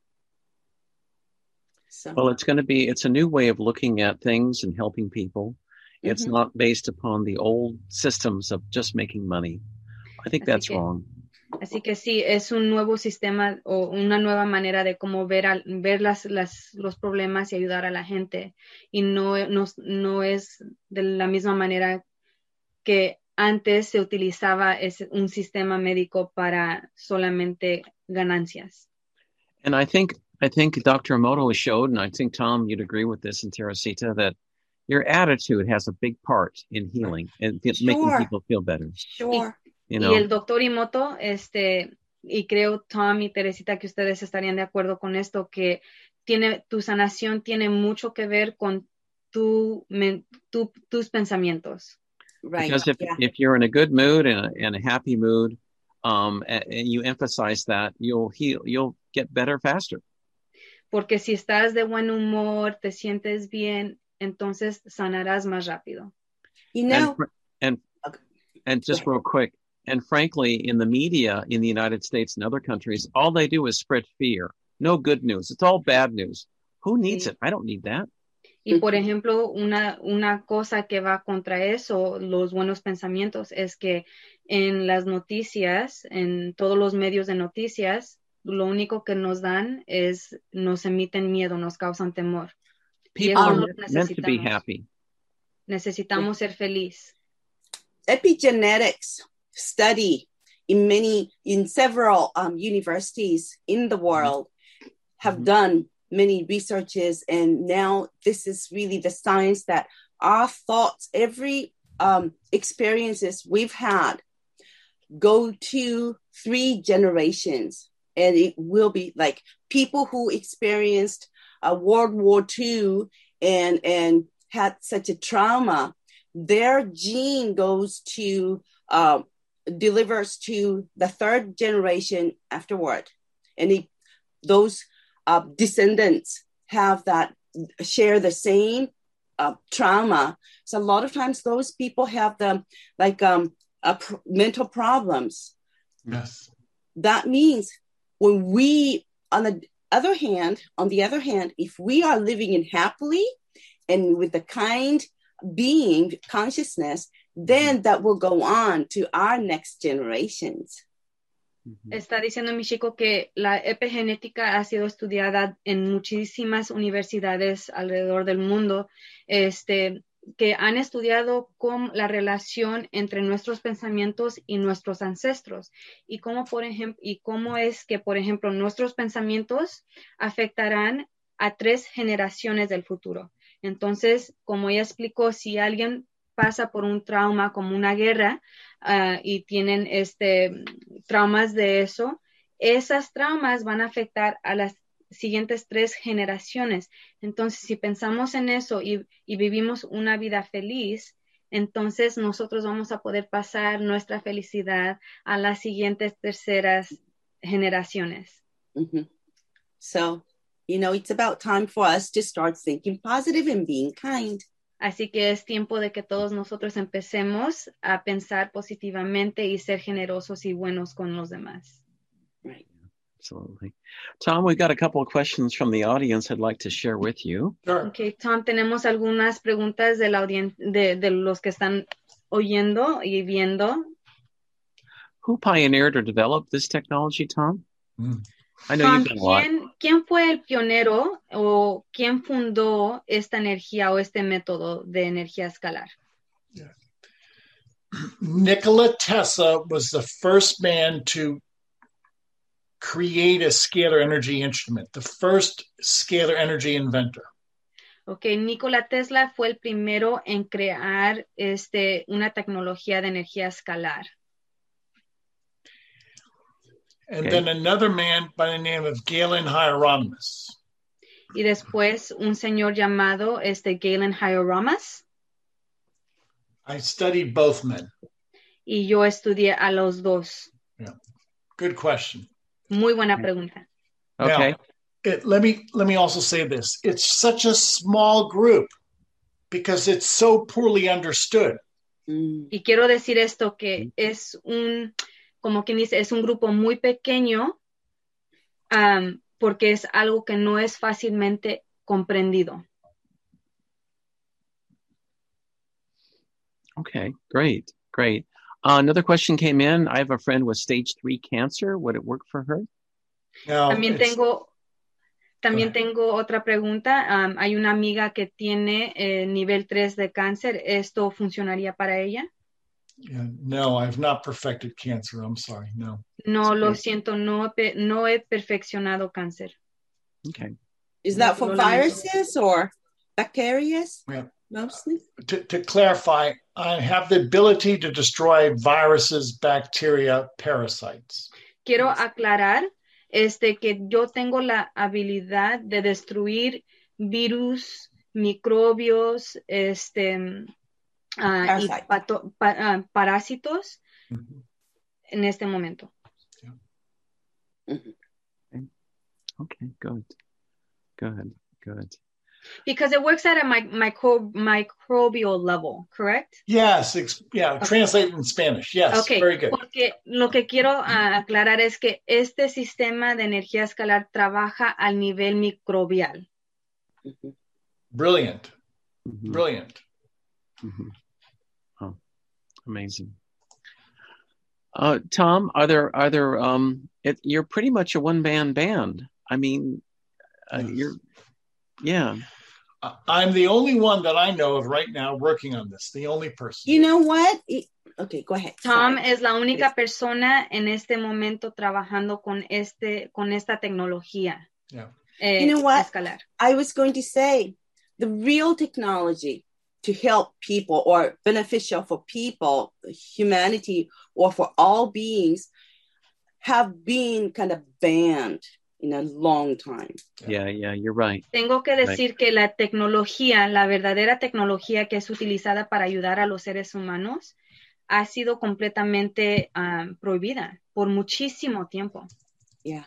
So, Well, it's going to be, it's a new way of looking at things and helping people. It's Mhm. not based upon the old systems of just making money. I think Así that's que- wrong. Así que sí, es un nuevo sistema o una nueva manera de cómo ver, al, ver las, las, los problemas y ayudar a la gente. Y no, no, no es de la misma manera que antes se utilizaba ese, un sistema médico para solamente ganancias. And I think, I think Doctor Emoto has showed, and I think, Tom, you'd agree with this, and Teresita, that your attitude has a big part in healing and th- making Sure. people feel better. sure. You Y know, el doctor Imoto, este, y creo Tom y Teresita que ustedes estarían de acuerdo con esto, que tiene, tu sanación tiene mucho que ver con tu, men- tu, tus pensamientos. Right. because if, yeah. if you're in a good mood and a, and a happy mood, um, and, and you emphasize that, you'll heal, you'll get better faster. Porque si estás de buen humor, te sientes bien, entonces sanarás más rápido. You And, know, fr- and, Okay. and just Go real quick, and frankly, in the media in the United States and other countries, all they do is spread fear. No good news. It's all bad news. Who needs Sí. it? I don't need that. Y por ejemplo, una, una cosa que va contra eso, los buenos pensamientos, es que en las noticias, en todos los medios de noticias, lo único que nos dan es, nos emiten miedo, nos causan temor. Y People eso are no meant- meant to be necesitamos. happy. Necesitamos ser feliz. epigenetics study in many, in several um, universities in the world have Mhm. done many researches. And now this is really the science that our thoughts, every um, experiences we've had go to three generations. And it will be like people who experienced uh, World War Two and, and had such a trauma, their gene goes to, um, delivers to the third generation afterward. And it, those uh, descendants have that, share the same uh, trauma. So a lot of times those people have the, like, um, uh, pr- mental problems. Yes. That means when we, on the other hand, on the other hand, if we are living in happily and with the kind being consciousness, then that will go on to our next generations. Mhm. Está diciendo mi chico que la epigenética ha sido estudiada en muchísimas universidades alrededor del mundo, este, que han estudiado con la relación entre nuestros pensamientos y nuestros ancestros y cómo, por ejemplo, y cómo es que, por ejemplo, nuestros pensamientos afectarán a tres generaciones del futuro. Entonces, como ella explicó, si alguien pasa por un trauma como una guerra uh, y tienen este traumas de eso, esas traumas van a afectar a las siguientes tres generaciones. Entonces, si pensamos en eso y, y vivimos una vida feliz, entonces nosotros vamos a poder pasar nuestra felicidad a las siguientes terceras generaciones. Mm-hmm. So, you know, it's about time for us to start thinking positive and being kind. Así que es tiempo de que todos nosotros empecemos a pensar positivamente y ser generosos y buenos con los demás. Right. Absolutely. Tom, we've got a couple of questions from the audience I'd like to share with you. Sure. Okay, Tom, tenemos algunas preguntas de, la audien- de, de los que están oyendo y viendo. Who pioneered or developed this technology, Tom? Mm. I know Tom, you've done a lot. ¿quién, ¿quién fue el pionero o quién fundó esta energía o este método de energía escalar? Nikola Tesla was the first man to create a scalar energy instrument, the first scalar energy inventor. Okay, Nikola Tesla fue el primero en crear este, una tecnología de energía escalar. And Okay. then another man by the name of Galen Hieronymus. Y después un señor llamado este, Galen Hieronymus. I studied both men. Y yo estudié a los dos. Yeah. Good question. Muy buena pregunta. Okay. Now, it, let me let me also say this. It's such a small group because it's so poorly understood. Mm. Y quiero decir esto que es un, como quien dice, es un grupo muy pequeño um, porque es algo que no es fácilmente comprendido. Okay, great, great. Uh, another question came in. I have a friend with stage three cancer. Would it work for her? Now, También it's- tengo, también Go ahead. tengo otra pregunta. Um, hay una amiga que tiene eh, nivel tres de cáncer. ¿Esto funcionaría para ella? yeah, no, I've not perfected cancer. I'm sorry. No. No, lo Okay. siento, no, he pe- no he perfeccionado cáncer. Okay. Is that for Lo lamento. viruses or bacteria Yeah. mostly? To, to clarify, I have the ability to destroy viruses, bacteria, parasites. Quiero aclarar este, que yo tengo la habilidad de destruir virus, microbios, este, ah, y Parasite. pato- pa- ah, parásitos Mhm. en este momento. Okay, good. Good, good. Because it works at a mi- micro- microbial level, correct? Yes, ex- yeah, Okay. translate in Spanish. Yes, Okay, very good. porque lo que quiero ah, aclarar es que este sistema de energía escalar trabaja al nivel microbial. Mhm. Brilliant, Mhm, brilliant. mhm. Oh, amazing. Uh, Tom, are there are there um? It, you're pretty much a one man band. I mean, uh, Yes. you're yeah. I- I'm the only one that I know of right now working on this, the only person. You know what? It- okay, go ahead. Tom Sorry. es la única persona en este momento trabajando con este con esta tecnología Yeah. eh, You know what? escalar. I was going to say the real technology to help people or beneficial for people, humanity, or for all beings have been kind of banned in a long time. Yeah, yeah, you're right. Tengo que decir que la tecnología, la verdadera tecnología que es utilizada para ayudar a los seres humanos, ha sido completamente um, prohibida por muchísimo tiempo. Yeah.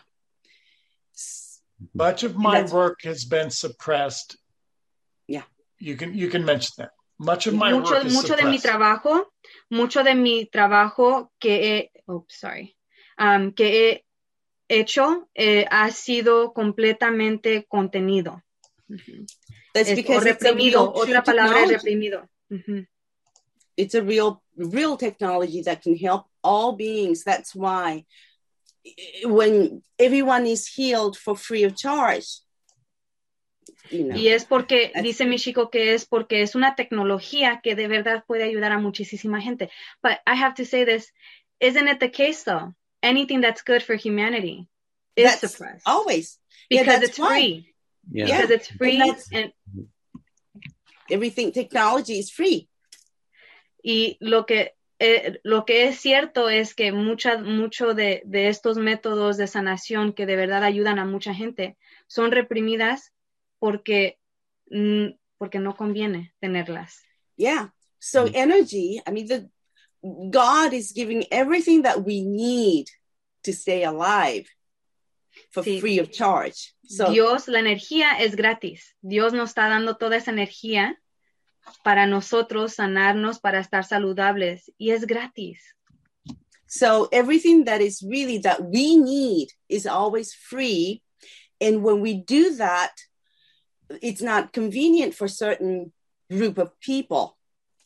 Much of my That's- work has been suppressed. Yeah. You can you can mention that. Much of my Mucho, work is mucho de mi suppressed. trabajo, mucho de mi trabajo que he, oh, sorry, um, que he hecho eh, ha sido completamente contenido. Ujú. That's Es- o because it's a reprimido, real true otra palabra es technology. reprimido. Ujú. It's a real real technology that can help all beings. That's why when everyone is healed for free of charge, you know. Y es porque, That's- dice mi chico que es porque es una tecnología que de verdad puede ayudar a muchísima gente. But I have to say this, isn't it the case though? Anything that's good for humanity is That's suppressed. always. Yeah, Because that's it's why. free. Yeah. Because Yeah, it's free. and that's- and, Everything technology is free. y lo que, eh, lo que es cierto es que mucha, mucho de, de estos métodos de sanación que de verdad ayudan a mucha gente son reprimidas porque, mm, porque no conviene tenerlas. Yeah. So Mhm. energy, I mean, the God is giving everything that we need to stay alive for Sí. free of charge. So Dios, la energía es gratis. Dios nos está dando toda esa energía para nosotros sanarnos, para estar saludables. Y es gratis. So everything that is really that we need is always free. And when we do that, it's not convenient for certain group of people.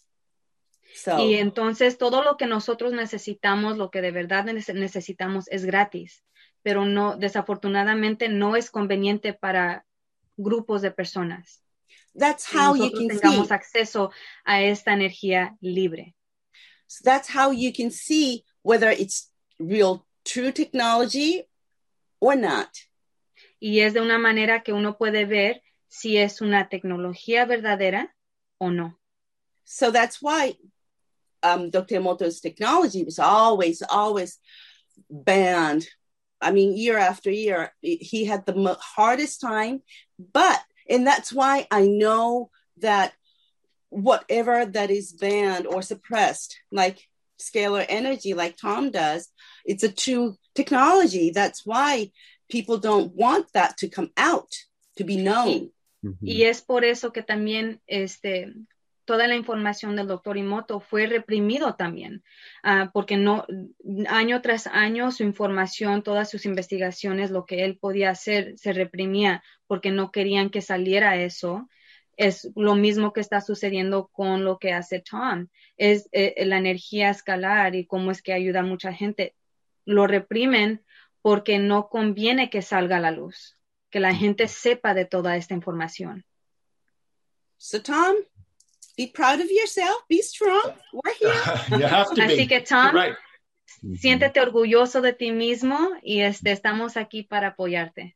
So, y entonces todo lo que nosotros necesitamos, lo que de verdad necesitamos es gratis, pero no, desafortunadamente no es conveniente para grupos de personas. That's how you can tengamos see. acceso a esta energía libre. So that's how you can see whether it's real true technology or not. Y es de una manera que uno puede ver si es una tecnología verdadera o no. So that's why um, Doctor Emoto's technology was always, always banned. I mean, year after year, he had the mo- hardest time. But, and that's why I know that whatever that is banned or suppressed, like scalar energy, like Tom does, it's a true technology. That's why people don't want that to come out, to be known. Y, y es por eso que también este, toda la información del doctor Emoto fue reprimido también, uh, porque no, año tras año su información, todas sus investigaciones, lo que él podía hacer, se reprimía porque no querían que saliera eso. Es lo mismo que está sucediendo con lo que hace Tom. Es eh, la energía escalar y cómo es que ayuda a mucha gente. Lo reprimen porque no conviene que salga a la luz, que la gente sepa de toda esta información. So Tom, be proud of yourself, be strong, we're here. You have to Así be. que Tom, Right. siéntete orgulloso de ti mismo y este, estamos aquí para apoyarte.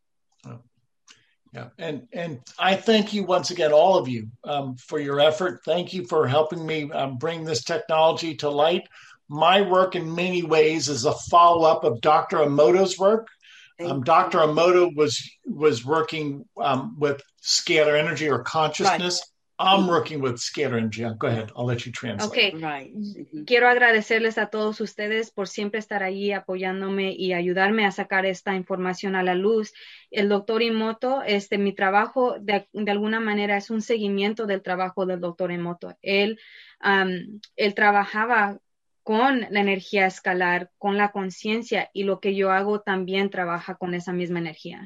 Yeah, and and I thank you once again, all of you, um, for your effort. Thank you for helping me um, bring this technology to light. My work, in many ways, is a follow-up of Doctor Emoto's work. Um, Doctor Emoto was was working um, with scalar energy or consciousness. Right. I'm working with scalar energy. Go ahead. I'll let you translate. Okay. Right. Mm-hmm. Quiero agradecerles a todos ustedes por siempre estar allí apoyándome y ayudarme a sacar esta información a la luz. El doctor Emoto, este, mi trabajo de, de alguna manera es un seguimiento del trabajo del doctor Emoto. Él, um, él trabajaba con la energía escalar, con la conciencia, y lo que yo hago también trabaja con esa misma energía.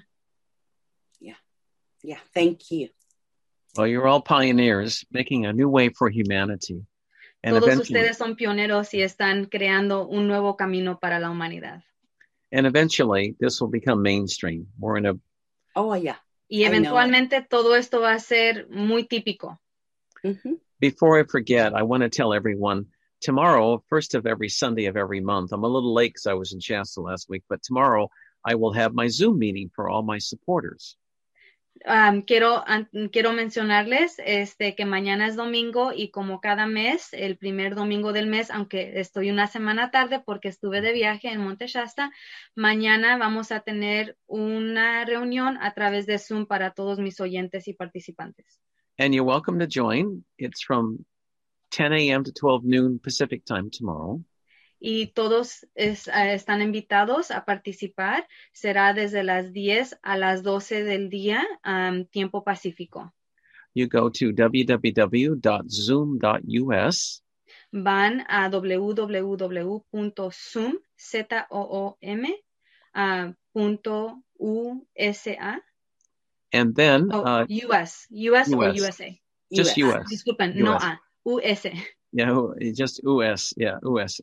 Yeah. Yeah. Thank you. Well, you're all pioneers, making a new way for humanity. And Todos eventually, ustedes son pioneros y están creando un nuevo camino para la humanidad. and eventually, this will become mainstream. We're in a Oh, yeah. Y eventualmente todo esto va a ser muy típico. Mm-hmm. Before I forget, I want to tell everyone, tomorrow, first of every Sunday of every month, I'm a little late because I was in Shasta last week, but tomorrow I will have my Zoom meeting for all my supporters. Um, quiero, um, quiero mencionarles este, que mañana es domingo y como cada mes, el primer domingo del mes, aunque estoy una semana tarde porque estuve de viaje en Monte Shasta, mañana vamos a tener una reunión a través de Zoom para todos mis oyentes y participantes. And you're welcome to join. It's from ten a.m. to twelve noon Pacific time tomorrow. Y todos es, uh, están invitados a participar. Será desde las diez a las doce del día, um, tiempo pacífico. You go to w w w dot zoom dot u s. Van a w w w punto zoom, Z O O M, uh, punto U S A. And then... Oh, uh, U S. U S, or U S A? Just U S. U S. Disculpen, U S. no A. U S. Yeah, just U S. Yeah, U S.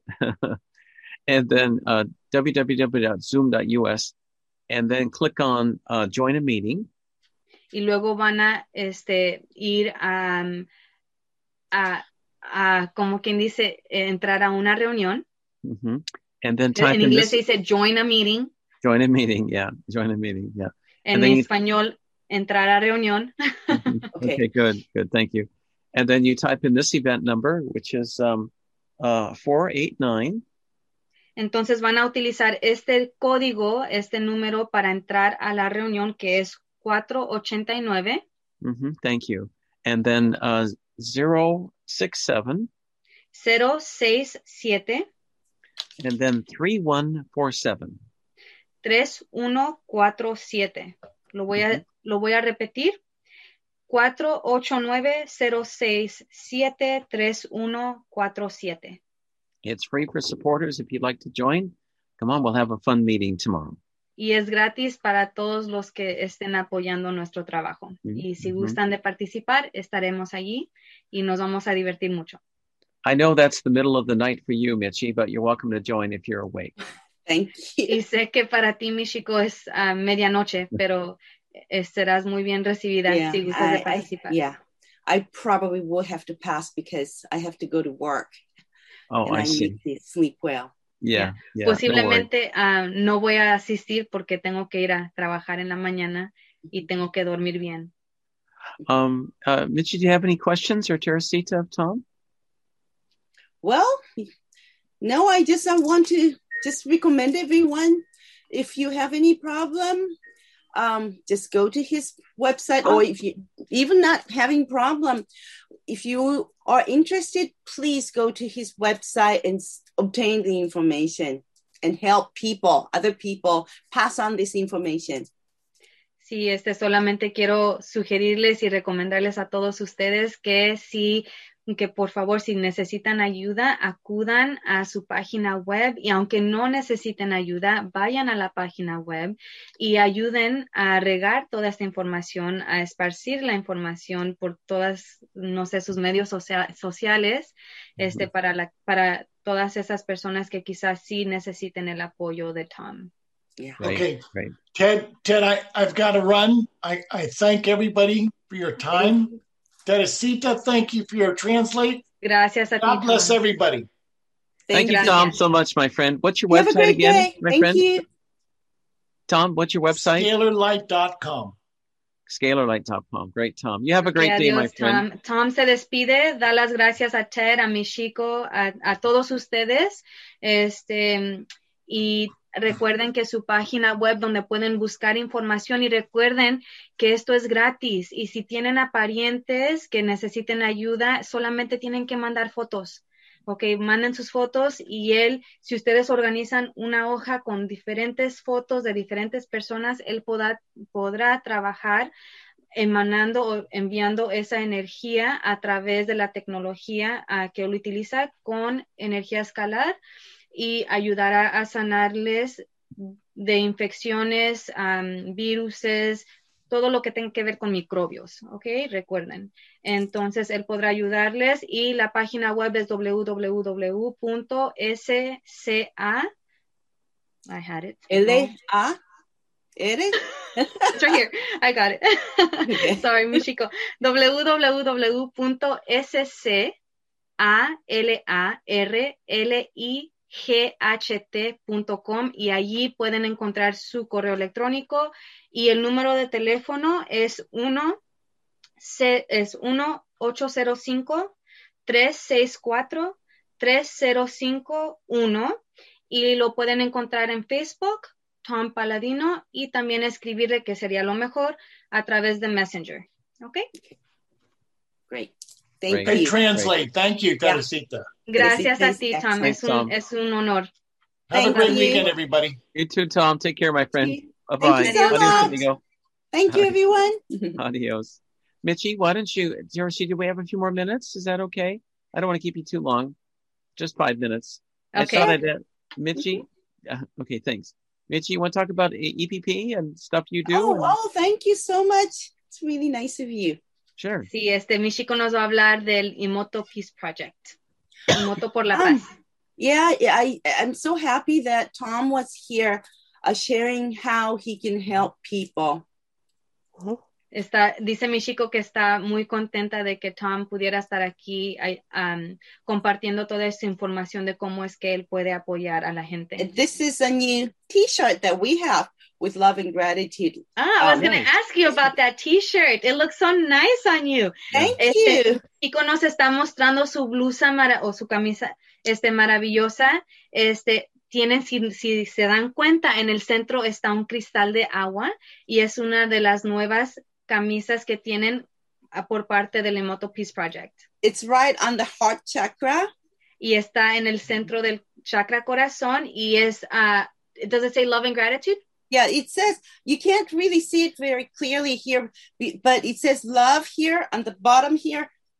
And then uh, w w w dot zoom dot u s, and then click on uh, join a meeting. Y luego van a este, ir a, a, a, como quien dice, entrar a una reunión. Mm-hmm. And then type en in inglés this, se dice join a meeting. Join a meeting, yeah. Join a meeting, yeah. En español, entrar a reunión. Mm-hmm. okay. okay, good, good. Thank you. And then you type in this event number, which is um, uh, four eight nine. Entonces van a utilizar este código, este número para entrar a la reunión, que es cuatro ochenta y nueve. Mm-hmm, thank you. And then uh, zero six seven. cero seis siete. And then three one four seven. tres uno cuatro siete. Lo voy a, mm-hmm. lo voy a repetir. cuatro ocho nueve cero seis siete tres uno cuatro siete. It's free for supporters. If you'd like to join, come on, we'll have a fun meeting tomorrow. Y es gratis para todos los que estén apoyando nuestro trabajo. Mm-hmm. Y si gustan de participar, estaremos allí y nos vamos a divertir mucho. I know that's the middle of the night for you, Michi, but you're welcome to join if you're awake. Thank you. Y sé que para ti, Michiko, es uh, medianoche, pero serás muy bien recibida yeah, si gustas I, de participar. I, yeah, I probably will have to pass because I have to go to work. Oh, and I, I see. need to sleep well. Yeah, yeah, Posiblemente no, uh, no voy a asistir porque tengo que ir a trabajar en la mañana y tengo que dormir bien. Um, uh, Michi, do you have any questions or Teresita of Tom? Well, no, I just I want to just recommend everyone, if you have any problem, um, just go to his website, or if you even not having problem, if you are interested, please go to his website and obtain the information and help people, other people, pass on this information. Sí, este, solamente quiero sugerirles y recomendarles a todos ustedes que si, que por favor, si necesitan ayuda, acudan a su página web y aunque no necesiten ayuda, vayan a la página web y ayuden a regar toda esta información, a esparcir la información por todas, no sé, sus medios socia- sociales, este, para la, para todas esas personas que quizás sí necesiten el apoyo de Tom. Yeah. Okay, great. Ted, Ted, I, I've got to run. I, I thank everybody for your time. Teresita, thank you for your translate. Gracias a God ti, bless Tom. everybody. Thank, thank you, Tom, so much, my friend. What's your you website have a great again, day. my thank friend? You. Tom, what's your website? scalar light dot com. scalar light dot com. Great, Tom. You have a great okay, day, adiós, my friend. Tom. Tom se despide, da las gracias a Ted, a Michiko, a, a todos ustedes. Este, y recuerden que su página web donde pueden buscar información y recuerden que esto es gratis y si tienen a parientes que necesiten ayuda, solamente tienen que mandar fotos. Ok, manden sus fotos y él, si ustedes organizan una hoja con diferentes fotos de diferentes personas, él podrá, podrá trabajar emanando o enviando esa energía a través de la tecnología uh, que él utiliza con energía escalar y ayudará a sanarles de infecciones, um, viruses, todo lo que tenga que ver con microbios, ¿ok? Recuerden. Entonces, él podrá ayudarles y la página web es doble u doble u doble u punto s c a I had it. L A R It's right here. I got it. Okay. Sorry, Michiko. doble u doble u doble u punto s c a l a r l i g h t punto com y allí pueden encontrar su correo electrónico y el número de teléfono es uno ocho cero cinco, tres seis cuatro, tres cero cinco uno y lo pueden encontrar en Facebook, Tom Paladino, y también escribirle, que sería lo mejor, a través de Messenger. ¿Ok? Great. Thank Great you. translate. Thank you, Teresita. Gracias a ti, Tom. Thanks, es, un, Tom. es un honor. Have Thank a great you. weekend, everybody. You too, Tom. Take care, my friend. you. Bye-bye. Thank you so Adios, much. amigo. Thank you, everyone. Adios. Mitchie, why don't you, Jersey, do we have a few more minutes? Is that okay? I don't want to keep you too long. Just five minutes. Okay. I thought I'd, uh, Mitchie, uh, okay, thanks. Mitchie, you want to talk about E P P and stuff you do? Oh, and... oh, thank you so much. It's really nice of you. Sure. Sí, este, Michiko nos va a hablar del Imoto Peace Project. Imoto por la Um, paz. Yeah, I, I'm so happy that Tom was here uh, sharing how he can help people. Está, dice Michiko que está muy contenta de que Tom pudiera estar aquí um, compartiendo toda esta información de cómo es que él puede apoyar a la gente. This is a new t-shirt that we have with love and gratitude. Ah, I was Um, going to ask you about that t-shirt. It looks so nice on you. Thank este, you. Michiko nos está mostrando su blusa mara- o su camisa este, maravillosa. Este, tienen, si, si se dan cuenta, en el centro está un cristal de agua y es una de las nuevas camisas que tienen por parte del Imoto Peace Project. It's right on the heart chakra. Y está en el centro del chakra corazón y es, uh, does it say love and gratitude? Yeah, it says, you can't really see it very clearly here, but it says love here on the bottom here,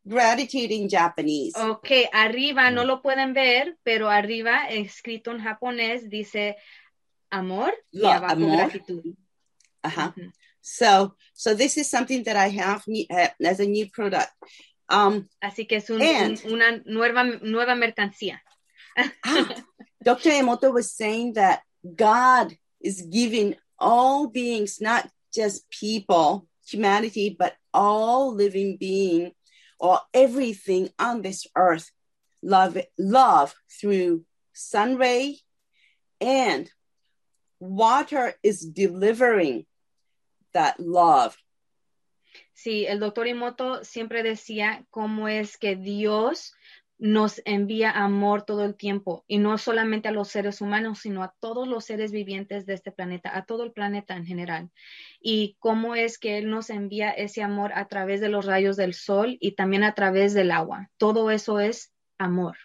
gratitude in Japanese? Ok, arriba no lo pueden ver, pero arriba escrito en japonés dice amor y Lo- abajo amor. gratitud. Uh-huh. Ujú. So, so this is something that I have ne- uh, as a new product. Um, Así que es un- And- un- una nueva, nueva mercancía. ah, Doctor Emoto was saying that God is giving all beings, not just people, humanity, but all living being or everything on this earth, love, love through sun ray, and water is delivering that love. Sí, el doctor Emoto siempre decía cómo es que Dios nos envía amor todo el tiempo, y no solamente a los seres humanos, sino a todos los seres vivientes de este planeta, a todo el planeta en general. Y cómo es que Él nos envía ese amor a través de los rayos del sol y también a través del agua. Todo eso es amor.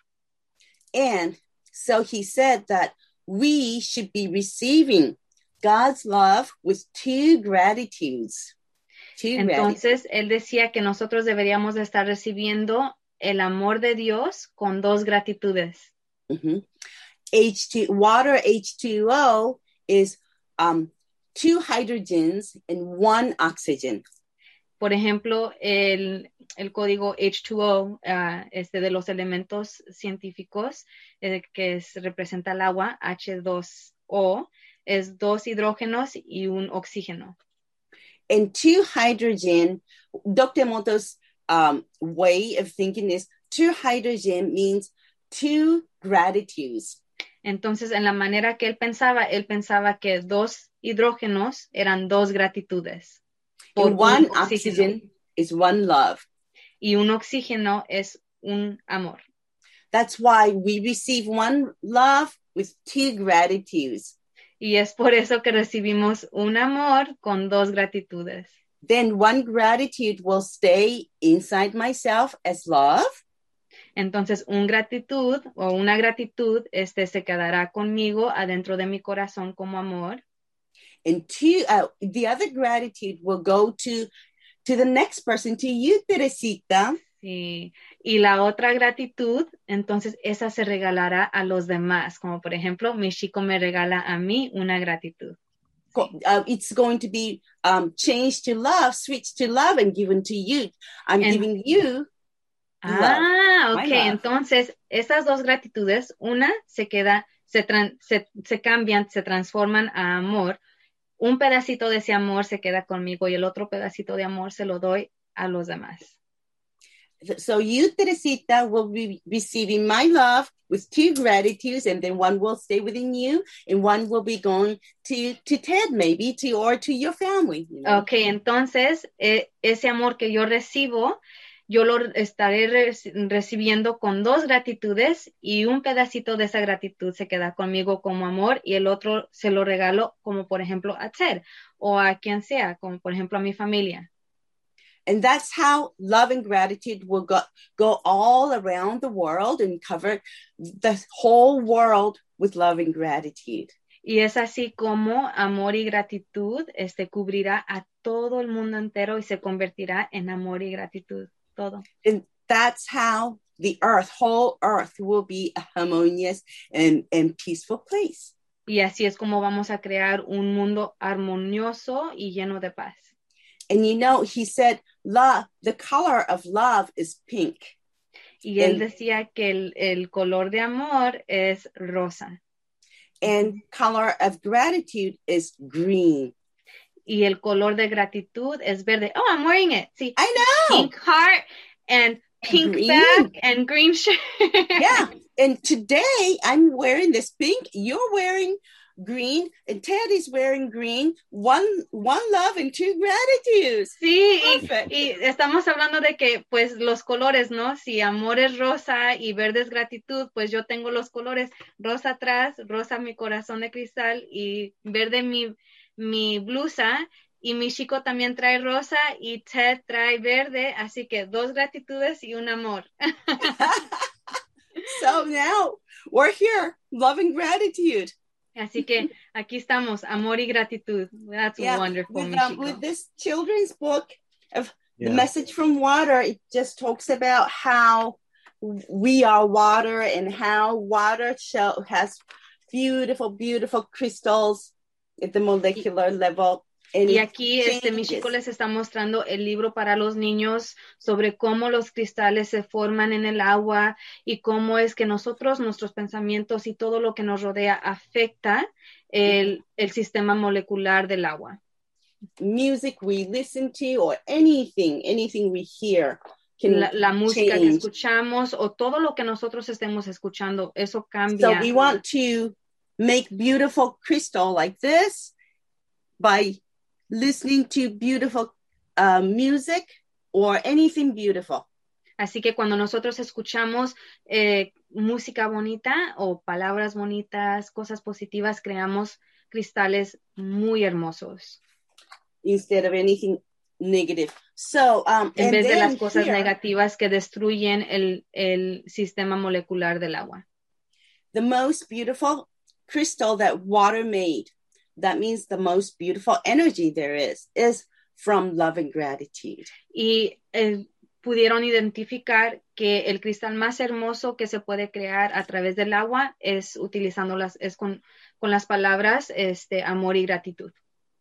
And so he said that we should be receiving God's love with two gratitudes. Two Entonces, Él decía que nosotros deberíamos de estar recibiendo el amor de Dios con dos gratitudes. Mm-hmm. H two, water H two O is um, two hydrogens and one oxygen. Por ejemplo, el, el código H two O, uh, este de los elementos científicos, eh, que es, representa el agua, H dos O, es dos hidrógenos y un oxígeno. And two hydrogen, Doctor Emoto's um, way of thinking is two hydrogen means two gratitudes. Entonces, en la manera que él pensaba, él pensaba que dos hidrógenos eran dos gratitudes. Por And one un oxígeno. oxygen is one love. Y un oxígeno es un amor. That's why we receive one love with two gratitudes. Y es por eso que recibimos un amor con dos gratitudes. Then one gratitude will stay inside myself as love. Entonces, un gratitud o una gratitud este, se quedará conmigo adentro de mi corazón como amor. And two, uh, the other gratitude will go to, to the next person, to you, Teresita. Sí. Y la otra gratitud, entonces esa se regalará a los demás. Como por ejemplo, mi chico me regala a mí una gratitud. Sí. Uh, it's going to be um, changed to love, switched to love and given to you. I'm And, giving you Ah, love, ok. Entonces, esas dos gratitudes, una se queda, se, tran, se, se cambian, se transforman a amor. Un pedacito de ese amor se queda conmigo y el otro pedacito de amor se lo doy a los demás. So you, Teresita, will be receiving my love with two gratitudes, and then one will stay within you, and one will be going to, to Ted, maybe, to or to your family. You know? Ok, entonces, eh, ese amor que yo recibo, yo lo estaré re recibiendo con dos gratitudes, y un pedacito de esa gratitud se queda conmigo como amor, y el otro se lo regalo, como por ejemplo a Ted, o a quien sea, como por ejemplo a mi familia. And that's how love and gratitude will go, go all around the world and cover the whole world with love and gratitude. Y es así como amor y gratitud este, cubrirá a todo el mundo entero y se convertirá en amor y gratitud, todo. And that's how the earth, whole earth, will be a harmonious and, and peaceful place. Y así es como vamos a crear un mundo armonioso y lleno de paz. And you know, he said, love, the color of love is pink. Y él and, decía que el, el color de amor es rosa. And color of gratitude is green. Y el color de gratitud es verde. Oh, I'm wearing it. See, I know. Pink heart and pink green. Back and green shirt. Yeah. And today I'm wearing this pink. You're wearing green, and Ted is wearing green. One, one love and two gratitudes. Sí, y, y estamos hablando de que, pues, los colores, ¿no? Si amor es rosa y verde es gratitud, pues yo tengo los colores rosa atrás, rosa mi corazón de cristal y verde mi, mi blusa. Y mi chico también trae rosa y Ted trae verde, así que dos gratitudes y un amor. So now we're here, love and gratitude. Así que aquí estamos, amor y gratitud. That's yeah, wonderful, with, mi um, chico. with this children's book of The message from water, it just talks about how we are water and how water show, has beautiful, beautiful crystals at the molecular level. Y aquí este Michiko les está mostrando el libro para los niños sobre cómo los cristales se forman en el agua y cómo es que nosotros, nuestros pensamientos y todo lo que nos rodea afecta el, el sistema molecular del agua. Music we listen to or anything, anything we hear can la, la música change. que escuchamos o todo lo que nosotros estemos escuchando, eso cambia. So we want to make beautiful crystal like this by listening to beautiful uh, music or anything beautiful. Así que cuando nosotros escuchamos eh, música bonita o palabras bonitas, cosas positivas, creamos cristales muy hermosos. Instead of anything negative. So, um, en vez de las cosas here, negativas que destruyen el, el sistema molecular del agua. The most beautiful crystal that water made, that means the most beautiful energy there is, is from love and gratitude. Y eh, pudieron identificar que el cristal más hermoso que se puede crear a través del agua es utilizando las, es con, con las palabras este, amor y gratitud.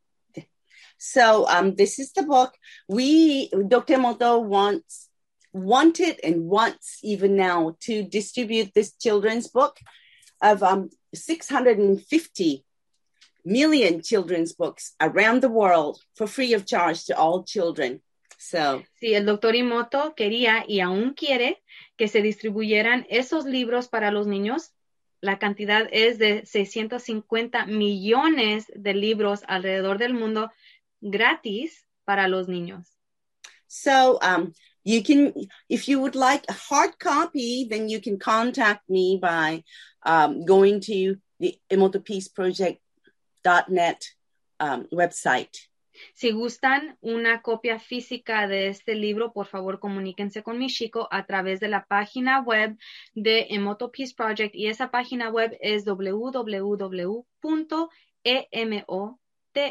So um, this is the book. We, Doctor Emoto wants, wanted and wants even now to distribute this children's book of um, six hundred fifty million children's books around the world for free of charge to all children. So, sí, el doctor Emoto quería y aún quiere que se distribuyeran esos libros para los niños. La cantidad es de seiscientos cincuenta millones de libros alrededor del mundo gratis para los niños. So, um, you can, if you would like a hard copy, then you can contact me by um, going to the emoto peace project dot net um, website. Si gustan una copia física de este libro, por favor comuníquense con Michiko a través de la página web de Emoto Peace Project, y esa página web es w w w punto emoto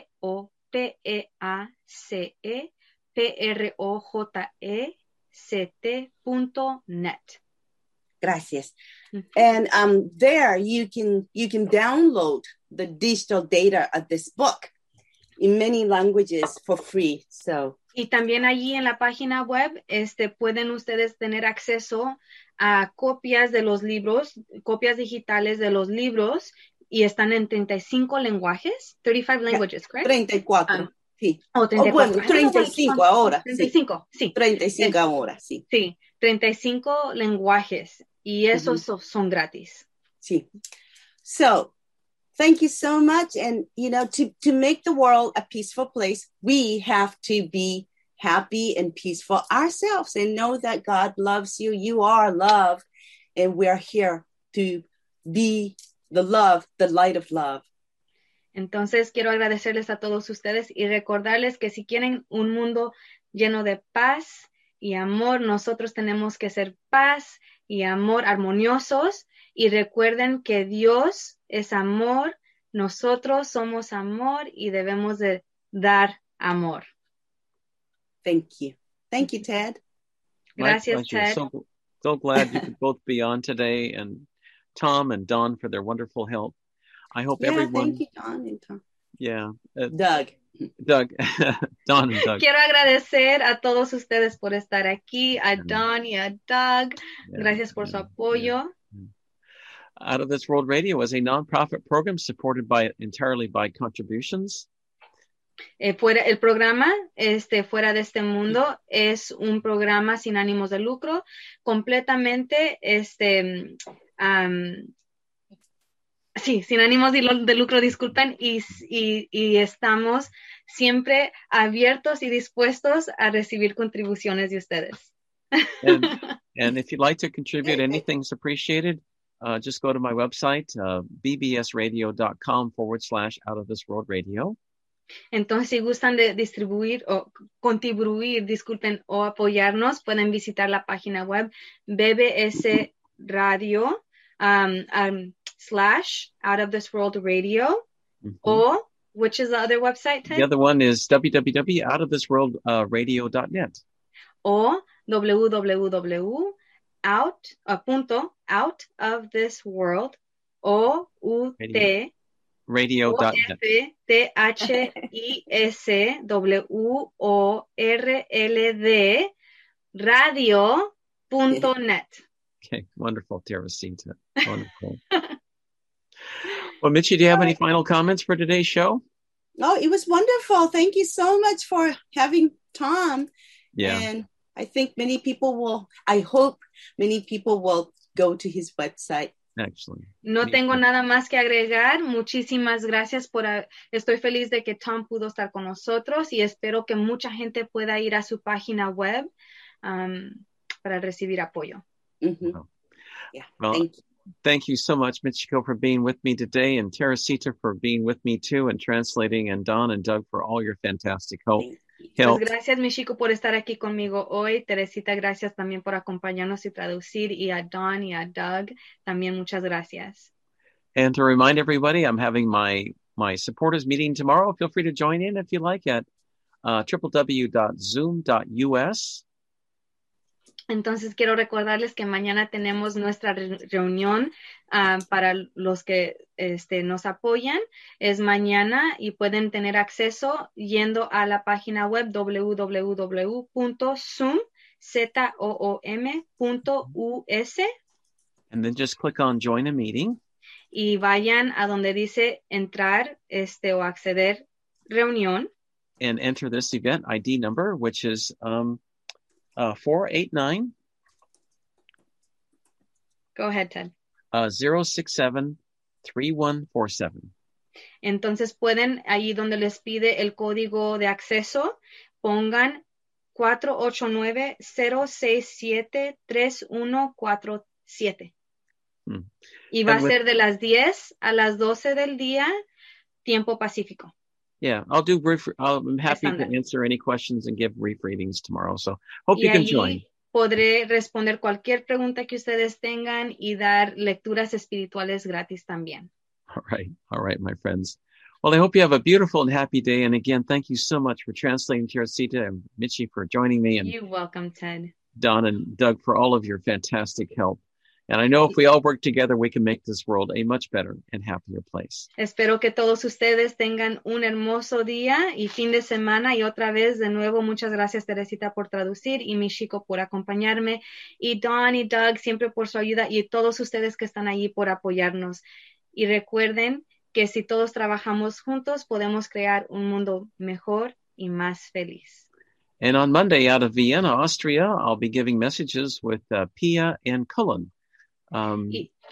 P E A C E P R O J E C T punto net. Gracias. Mm-hmm. And um, there you can you can download the digital data of this book in many languages for free. So. Y también allí en la página web este, pueden ustedes tener acceso a copias de los libros, copias digitales de los libros, y están en treinta y cinco lenguajes, thirty-five languages, correct? treinta y cuatro, um, sí. Oh, treinta y cuatro. Oh, bueno, treinta y cinco ahora. treinta y cinco, sí. sí. treinta y cinco ahora, sí. Sí, treinta y cinco lenguajes, y esos Mm-hmm. son, son gratis. Sí. So, thank you so much. And, you know, to, to make the world a peaceful place, we have to be happy and peaceful ourselves and know that God loves you. You are love, and we're here to be the love, the light of love. Entonces, quiero agradecerles a todos ustedes y recordarles que si quieren un mundo lleno de paz y amor, nosotros tenemos que ser paz y amor armoniosos, y recuerden que Dios es amor, nosotros somos amor y debemos de dar amor. Thank you. Thank you, Ted. Gracias, Ted. So, so glad you could both be on today, and Tom and Don for their wonderful help. I hope yeah, everyone. Thank you, Don and Tom. Yeah. Uh, Doug. Doug. Don and Doug. Quiero agradecer a todos ustedes por estar aquí, a Don y a Doug. Yeah, Gracias por yeah, su apoyo. yeah. Out of This World Radio is a nonprofit program supported by entirely by contributions. Eh, fuera, el programa este, Fuera de este Mundo es un programa sin ánimos de lucro, completamente este, um, sí, sin ánimos de, de lucro, disculpen, y, y, y estamos siempre abiertos y dispuestos a recibir contribuciones de ustedes. And, and if you'd like to contribute, anything's appreciated. Uh, just go to my website, uh, bbsradio.com forward slash out of this world radio. Entonces, si gustan de distribuir o contribuir, disculpen, o apoyarnos, pueden visitar la página web bbsradio um, um, slash out of this world radio. Mm-hmm. Or, which is the other website, Ted? The other one is w w w dot out of this world radio dot net. o w w w out, uh, punto, out of this world, o u t radio dot net. T H I S W O R L D radio punto net. Okay, wonderful, Teresita. Wonderful. Well, Mitchie, do you have any final comments for today's show? No, it was wonderful. Thank you so much for having Tom. Yeah. And I think many people will, I hope many people will go to his website. Actually. No tengo nada más que agregar. Muchísimas gracias por, a, estoy feliz de que Tom pudo estar con nosotros y espero que mucha gente pueda ir a su página web um, para recibir apoyo. Mm-hmm. Wow. Yeah. Well, thank you. Thank you so much, Michiko, for being with me today, and Teresita for being with me too and translating, and Don and Doug for all your fantastic help. Pues gracias, Michiko, por estar aquí conmigo hoy. Teresita, gracias también por acompañarnos y traducir. Y a Don y a Doug, también muchas gracias. And to remind everybody, I'm having my, my supporters meeting tomorrow. Feel free to join in if you like at uh, w w w dot zoom dot u s. Entonces, quiero recordarles que mañana tenemos nuestra re- reunión uh, para los que este, nos apoyan. Es mañana y pueden tener acceso yendo a la página web w w w punto zoom punto u s. And then just click on Join a Meeting. Y vayan a donde dice entrar este, o acceder reunión. And enter this event I D number, which is... Um, Uh, four eight nine. Go ahead, Ted. Uh, zero six seven three one four seven. Entonces pueden, ahí donde les pide el código de acceso, pongan cuatro ocho nueve cero seis siete tres uno cuatro siete. Hmm. Y va And a with, ser de las diez a las doce del día, tiempo pacífico. Yeah, I'll do brief. I'm happy Estándar. to answer any questions and give brief readings tomorrow. So hope y you can join. Podré responder cualquier pregunta que ustedes tengan y dar lecturas espirituales gratis también. All right. All right, my friends. Well, I hope you have a beautiful and happy day. And again, thank you so much for translating, Teresita, and Michie for joining me. And you're welcome, Ted. Don and Doug for all of your fantastic help. And I know if we all work together, we can make this world a much better and happier place. Espero que todos ustedes tengan un hermoso día y fin de semana. Y otra vez, de nuevo, muchas gracias, Teresita, por traducir y Michiko por acompañarme. Y Don y Doug siempre por su ayuda y todos ustedes que están allí por apoyarnos. Y recuerden que si todos trabajamos juntos, podemos crear un mundo mejor y más feliz. And on Monday out of Vienna, Austria, I'll be giving messages with uh, Pia and Cullen. Um,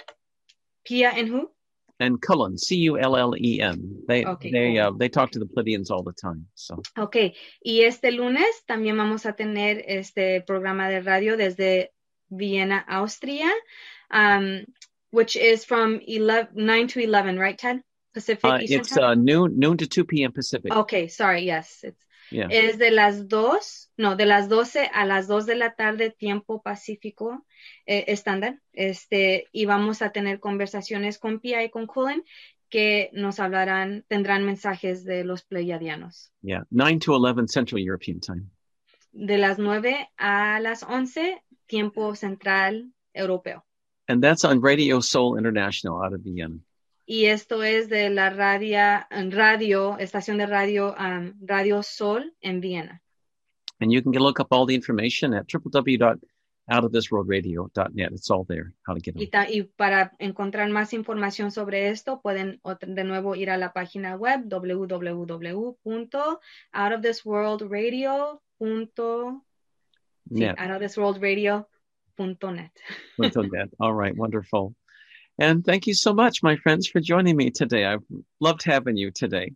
Pia and who? And Cullen, C U L L E N. They okay, they cool. uh, they talk to the Pleiadians all the time. So. Okay, y este lunes también vamos a tener este programa de radio desde Viena, Austria, um, which is from eleven, nine to eleven, right, Ted? Pacific. Uh, it's uh, noon noon to two p.m. Pacific. Okay, sorry, yes, it's. Yeah. Es de las dos, no, de las doce a las dos de la tarde, tiempo pacífico eh, estándar. Este, y vamos a tener conversaciones con Pia y con Cullen que nos hablarán, tendrán mensajes de los pleiadianos. Yeah, nine to eleven Central European Time. De las nueve a las once, tiempo central europeo. And that's on Radio Soul International out of Vienna. Y esto es de la radio, radio estación de radio, um, Radio Sol en Viena. And you can look up all the information at w w w dot out of this world radio dot net. It's all there, how to get y, ta, y para encontrar más información sobre esto, pueden de nuevo ir a la página web w w w punto out of this world radio dot net. Sí, out of this world radio dot net. .net. All right, wonderful. And thank you so much, my friends, for joining me today. I've loved having you today.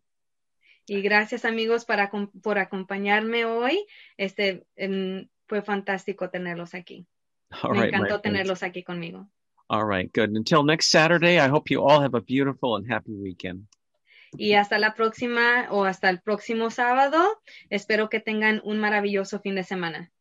Y gracias, amigos, para, por acompañarme hoy. Este, um, fue fantástico tenerlos aquí. All Me right, encantó tenerlos aquí conmigo. All right, good. Until next Saturday, I hope you all have a beautiful and happy weekend. Y hasta la próxima o hasta el próximo sábado. Espero que tengan un maravilloso fin de semana.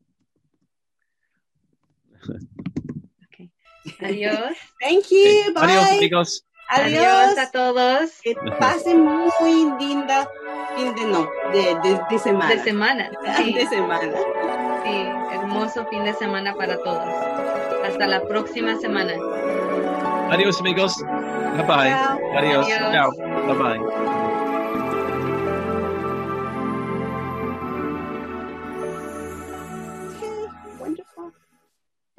Adiós. Thank you. Bye. Adiós, amigos. Adiós. Adiós a todos. Que pasen muy linda fin de no, de, de, de semana. De semana. Sí. De semana. y hermoso fin de semana para todos. Hasta la próxima semana. Adios, amigos. Bye-bye. Ciao. Adios. Adios. Ciao. Bye-bye.